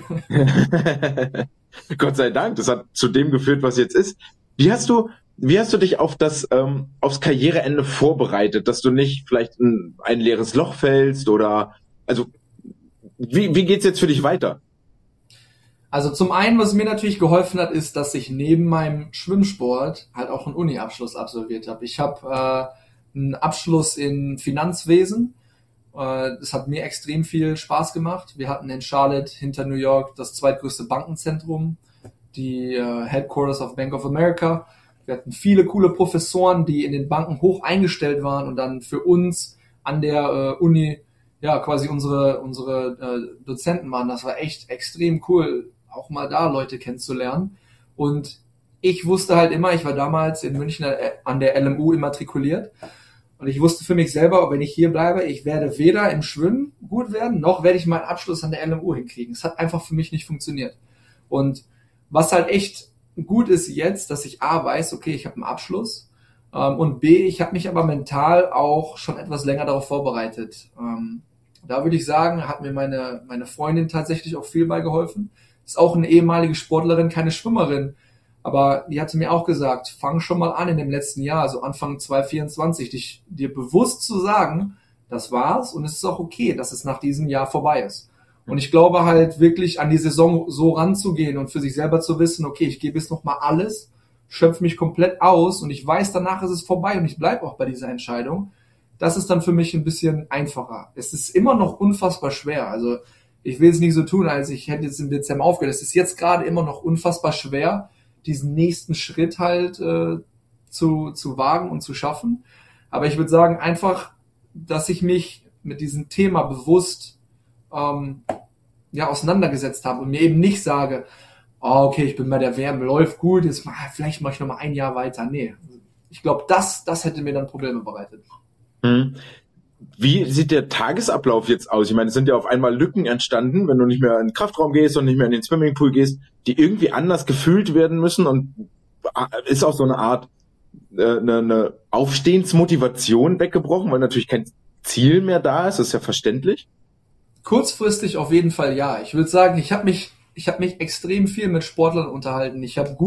Gott sei Dank, das hat zu dem geführt, was jetzt ist. Wie hast du dich auf aufs Karriereende vorbereitet, dass du nicht vielleicht in ein leeres Loch fällst oder, also, wie geht's jetzt für dich weiter? Also zum einen, was mir natürlich geholfen hat, ist, dass ich neben meinem Schwimmsport halt auch einen Uni-Abschluss absolviert habe. Ich habe einen Abschluss in Finanzwesen. Das hat mir extrem viel Spaß gemacht. Wir hatten in Charlotte hinter New York das zweitgrößte Bankenzentrum, die Headquarters of Bank of America. Wir hatten viele coole Professoren, die in den Banken hoch eingestellt waren und dann für uns an der Uni ja quasi unsere Dozenten waren. Das war echt extrem cool, auch mal da Leute kennenzulernen. Und ich wusste halt immer, ich war damals in München an der LMU immatrikuliert. Und ich wusste für mich selber, wenn ich hier bleibe, ich werde weder im Schwimmen gut werden, noch werde ich meinen Abschluss an der LMU hinkriegen. Es hat einfach für mich nicht funktioniert. Und was halt echt gut ist jetzt, dass ich A weiß, okay, ich habe einen Abschluss und B, ich habe mich aber mental auch schon etwas länger darauf vorbereitet. Da würde ich sagen, hat mir meine Freundin tatsächlich auch viel beigeholfen. Ist auch eine ehemalige Sportlerin, keine Schwimmerin. Aber die hatte mir auch gesagt, fang schon mal an in dem letzten Jahr, also Anfang 2024, dir bewusst zu sagen, das war's und es ist auch okay, dass es nach diesem Jahr vorbei ist. Und ich glaube halt wirklich an die Saison so ranzugehen und für sich selber zu wissen, okay, ich gebe jetzt nochmal alles, schöpfe mich komplett aus und ich weiß, danach ist es vorbei und ich bleibe auch bei dieser Entscheidung. Das ist dann für mich ein bisschen einfacher. Es ist immer noch unfassbar schwer. Also ich will es nicht so tun, als ich hätte jetzt im Dezember aufgehört. Es ist jetzt gerade immer noch unfassbar schwer, diesen nächsten Schritt halt zu wagen und zu schaffen. Aber ich würde sagen einfach, dass ich mich mit diesem Thema bewusst auseinandergesetzt habe und mir eben nicht sage, oh, okay, ich bin bei der WM, läuft gut, jetzt vielleicht mache ich noch mal ein Jahr weiter. Nee, ich glaube, das hätte mir dann Probleme bereitet. Wie sieht der Tagesablauf jetzt aus? Ich meine, es sind ja auf einmal Lücken entstanden, wenn du nicht mehr in den Kraftraum gehst und nicht mehr in den Swimmingpool gehst, die irgendwie anders gefüllt werden müssen, und ist auch so eine Art eine Aufstehensmotivation weggebrochen, weil natürlich kein Ziel mehr da ist, das ist ja verständlich. Kurzfristig auf jeden Fall ja. Ich würde sagen, ich habe mich extrem viel mit Sportlern unterhalten.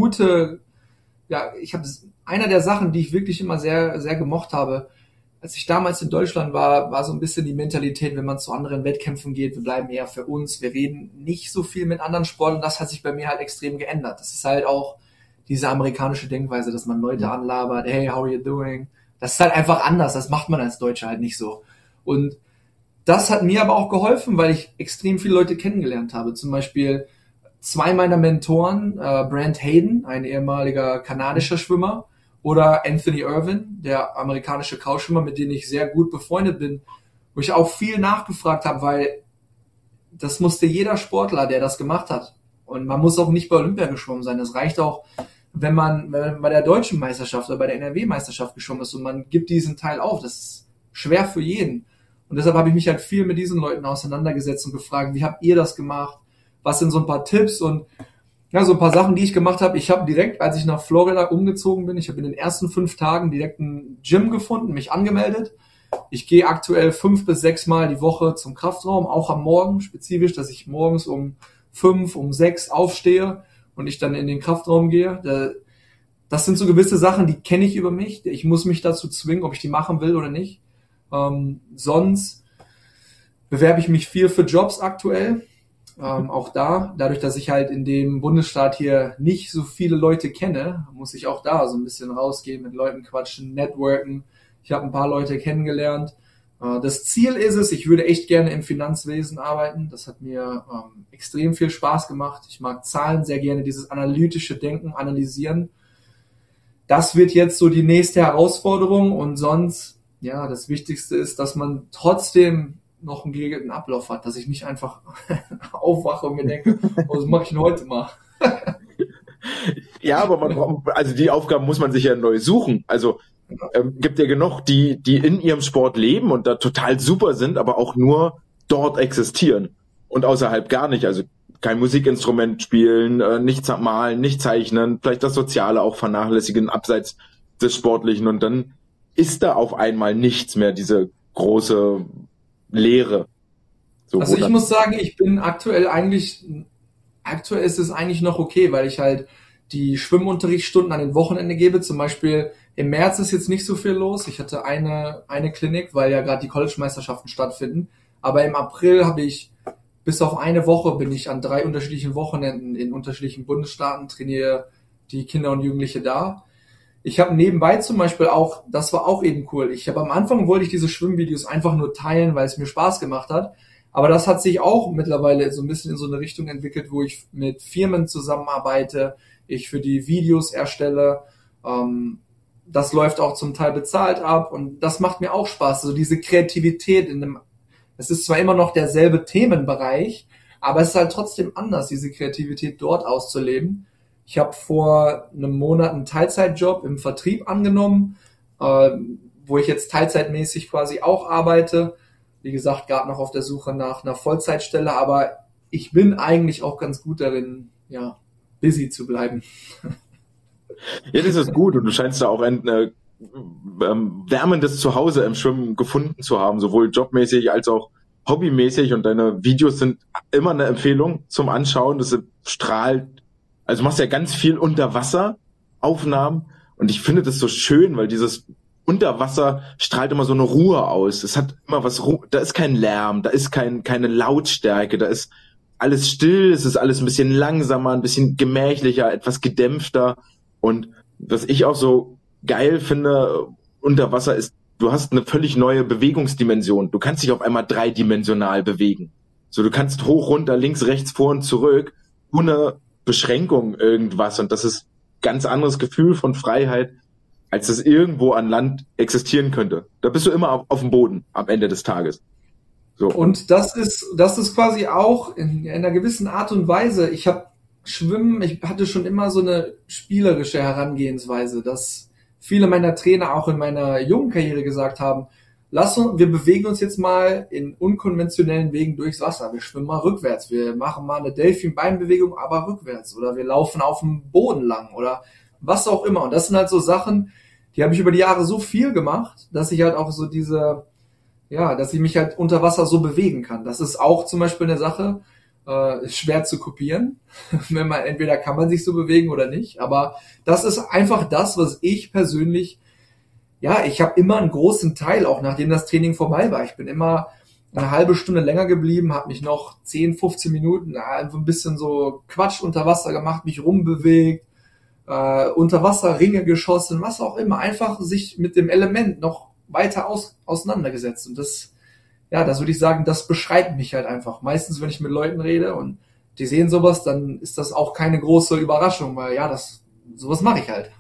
Einer der Sachen, die ich wirklich immer sehr, sehr gemocht habe, als ich damals in Deutschland war so ein bisschen die Mentalität, wenn man zu anderen Wettkämpfen geht, wir bleiben eher für uns, wir reden nicht so viel mit anderen Sportlern. Das hat sich bei mir halt extrem geändert. Das ist halt auch diese amerikanische Denkweise, dass man Leute anlabert, hey, how are you doing? Das ist halt einfach anders, das macht man als Deutscher halt nicht so. Und das hat mir aber auch geholfen, weil ich extrem viele Leute kennengelernt habe. Zum Beispiel 2 meiner Mentoren, Brent Hayden, ein ehemaliger kanadischer Schwimmer, oder Anthony Irwin, der amerikanische Kauschwimmer, mit dem ich sehr gut befreundet bin, wo ich auch viel nachgefragt habe, weil das musste jeder Sportler, der das gemacht hat. Und man muss auch nicht bei Olympia geschwommen sein. Das reicht auch, wenn man bei der deutschen Meisterschaft oder bei der NRW-Meisterschaft geschwommen ist und man gibt diesen Teil auf. Das ist schwer für jeden. Und deshalb habe ich mich halt viel mit diesen Leuten auseinandergesetzt und gefragt, wie habt ihr das gemacht? Was sind so ein paar Tipps? Und ja, so ein paar Sachen, die ich gemacht habe. Ich habe direkt, als ich nach Florida umgezogen bin, ich habe in den ersten 5 Tagen direkt ein Gym gefunden, mich angemeldet. Ich gehe aktuell 5 bis 6 Mal die Woche zum Kraftraum, auch am Morgen spezifisch, dass ich morgens um 5, um 6 aufstehe und ich dann in den Kraftraum gehe. Das sind so gewisse Sachen, die kenne ich über mich. Ich muss mich dazu zwingen, ob ich die machen will oder nicht. Sonst bewerbe ich mich viel für Jobs aktuell. Auch dadurch, dass ich halt in dem Bundesstaat hier nicht so viele Leute kenne, muss ich auch da so ein bisschen rausgehen, mit Leuten quatschen, networken. Ich habe ein paar Leute kennengelernt. Das Ziel ist es, ich würde echt gerne im Finanzwesen arbeiten. Das hat mir extrem viel Spaß gemacht. Ich mag Zahlen sehr gerne, dieses analytische Denken, analysieren. Das wird jetzt so die nächste Herausforderung, und sonst, ja, das Wichtigste ist, dass man trotzdem noch einen geregelten Ablauf hat, dass ich nicht einfach aufwache und mir denke, was mache ich denn heute mal? Ja, aber also die Aufgaben muss man sich ja neu suchen. Also gibt ja genug, die in ihrem Sport leben und da total super sind, aber auch nur dort existieren und außerhalb gar nicht. Also kein Musikinstrument spielen, nicht malen, nicht zeichnen, vielleicht das Soziale auch vernachlässigen abseits des Sportlichen, und dann ist da auf einmal nichts mehr, diese große Leere. So, also ich muss sagen, ich bin aktuell ist es eigentlich noch okay, weil ich halt die Schwimmunterrichtsstunden an den Wochenende gebe. Zum Beispiel im März ist jetzt nicht so viel los. Ich hatte eine Klinik, weil ja gerade die College-Meisterschaften stattfinden. Aber im April habe ich bis auf eine Woche bin ich an 3 unterschiedlichen Wochenenden in unterschiedlichen Bundesstaaten, trainiere die Kinder und Jugendliche da. Ich habe nebenbei zum Beispiel auch, das war auch eben cool, am Anfang wollte ich diese Schwimmvideos einfach nur teilen, weil es mir Spaß gemacht hat. Aber das hat sich auch mittlerweile so ein bisschen in so eine Richtung entwickelt, wo ich mit Firmen zusammenarbeite, ich für die Videos erstelle. Das läuft auch zum Teil bezahlt ab und das macht mir auch Spaß. Also diese Kreativität es ist zwar immer noch derselbe Themenbereich, aber es ist halt trotzdem anders, diese Kreativität dort auszuleben. Ich habe vor einem Monat einen Teilzeitjob im Vertrieb angenommen, wo ich jetzt teilzeitmäßig quasi auch arbeite. Wie gesagt, gerade noch auf der Suche nach einer Vollzeitstelle, aber ich bin eigentlich auch ganz gut darin, ja, busy zu bleiben. Ja, das ist gut, und du scheinst da auch ein wärmendes Zuhause im Schwimmen gefunden zu haben, sowohl jobmäßig als auch hobbymäßig, und deine Videos sind immer eine Empfehlung zum Anschauen. Das strahlt, also du machst ja ganz viel Unterwasseraufnahmen, und ich finde das so schön, weil dieses Unterwasser strahlt immer so eine Ruhe aus. Es hat immer da ist kein Lärm, da ist keine Lautstärke, da ist alles still, es ist alles ein bisschen langsamer, ein bisschen gemächlicher, etwas gedämpfter. Und was ich auch so geil finde unter Wasser ist, du hast eine völlig neue Bewegungsdimension. Du kannst dich auf einmal dreidimensional bewegen. So, du kannst hoch, runter, links, rechts, vor und zurück, ohne Beschränkung irgendwas. Und das ist ein ganz anderes Gefühl von Freiheit, als das irgendwo an Land existieren könnte. Da bist du immer auf dem Boden am Ende des Tages. So. Und das ist quasi auch in einer gewissen Art und Weise, ich hatte schon immer so eine spielerische Herangehensweise, dass viele meiner Trainer auch in meiner jungen Karriere gesagt haben, wir bewegen uns jetzt mal in unkonventionellen Wegen durchs Wasser. Wir schwimmen mal rückwärts. Wir machen mal eine Delfin-Beinbewegung, aber rückwärts. Oder wir laufen auf dem Boden lang oder was auch immer. Und das sind halt so Sachen, die habe ich über die Jahre so viel gemacht, dass ich halt auch so dass ich mich halt unter Wasser so bewegen kann. Das ist auch zum Beispiel eine Sache, ist schwer zu kopieren. Entweder kann man sich so bewegen oder nicht. Aber das ist einfach das, was ich persönlich, ich habe immer einen großen Teil, auch nachdem das Training vorbei war. Ich bin immer eine halbe Stunde länger geblieben, habe mich noch 10, 15 Minuten einfach ein bisschen so Quatsch unter Wasser gemacht, mich rumbewegt, unter Wasser Ringe geschossen, was auch immer. Einfach sich mit dem Element noch weiter auseinandergesetzt. Und das würde ich sagen, das beschreibt mich halt einfach. Meistens, wenn ich mit Leuten rede und die sehen sowas, dann ist das auch keine große Überraschung, weil sowas mache ich halt.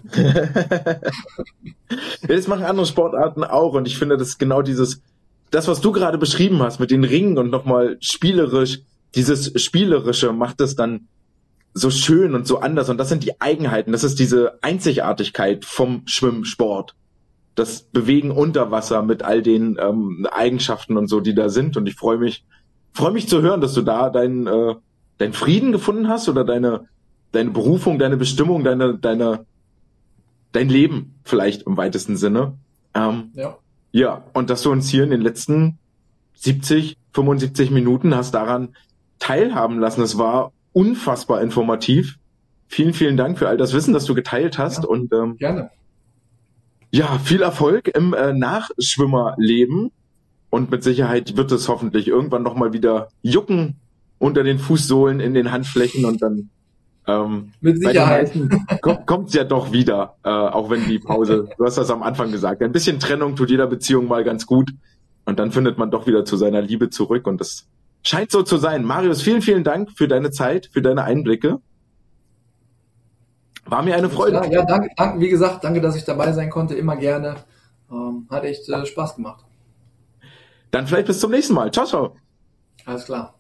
Das machen andere Sportarten auch und ich finde, das ist genau das, was du gerade beschrieben hast mit den Ringen und nochmal spielerisch, dieses Spielerische macht es dann so schön und so anders und das sind die Eigenheiten, das ist diese Einzigartigkeit vom Schwimmsport. Das Bewegen unter Wasser mit all den Eigenschaften und so, die da sind. Und ich freue mich zu hören, dass du da deinen Frieden gefunden hast oder deine Berufung, deine Bestimmung, dein Leben vielleicht im weitesten Sinne. Ja, und dass du uns hier in den letzten 70, 75 Minuten hast daran teilhaben lassen. Es war unfassbar informativ. Vielen, vielen Dank für all das Wissen, das du geteilt hast. Ja, und gerne. Ja, viel Erfolg im Nachschwimmerleben und mit Sicherheit wird es hoffentlich irgendwann nochmal wieder jucken unter den Fußsohlen in den Handflächen und dann mit Sicherheit kommt es ja doch wieder, auch wenn die Pause, du hast das am Anfang gesagt, ein bisschen Trennung tut jeder Beziehung mal ganz gut und dann findet man doch wieder zu seiner Liebe zurück und das scheint so zu sein. Marius, vielen, vielen Dank für deine Zeit, für deine Einblicke. War mir eine Freude. Ja, danke, wie gesagt, danke, dass ich dabei sein konnte, immer gerne. Hat echt Spaß gemacht. Dann vielleicht bis zum nächsten Mal. Ciao, ciao. Alles klar.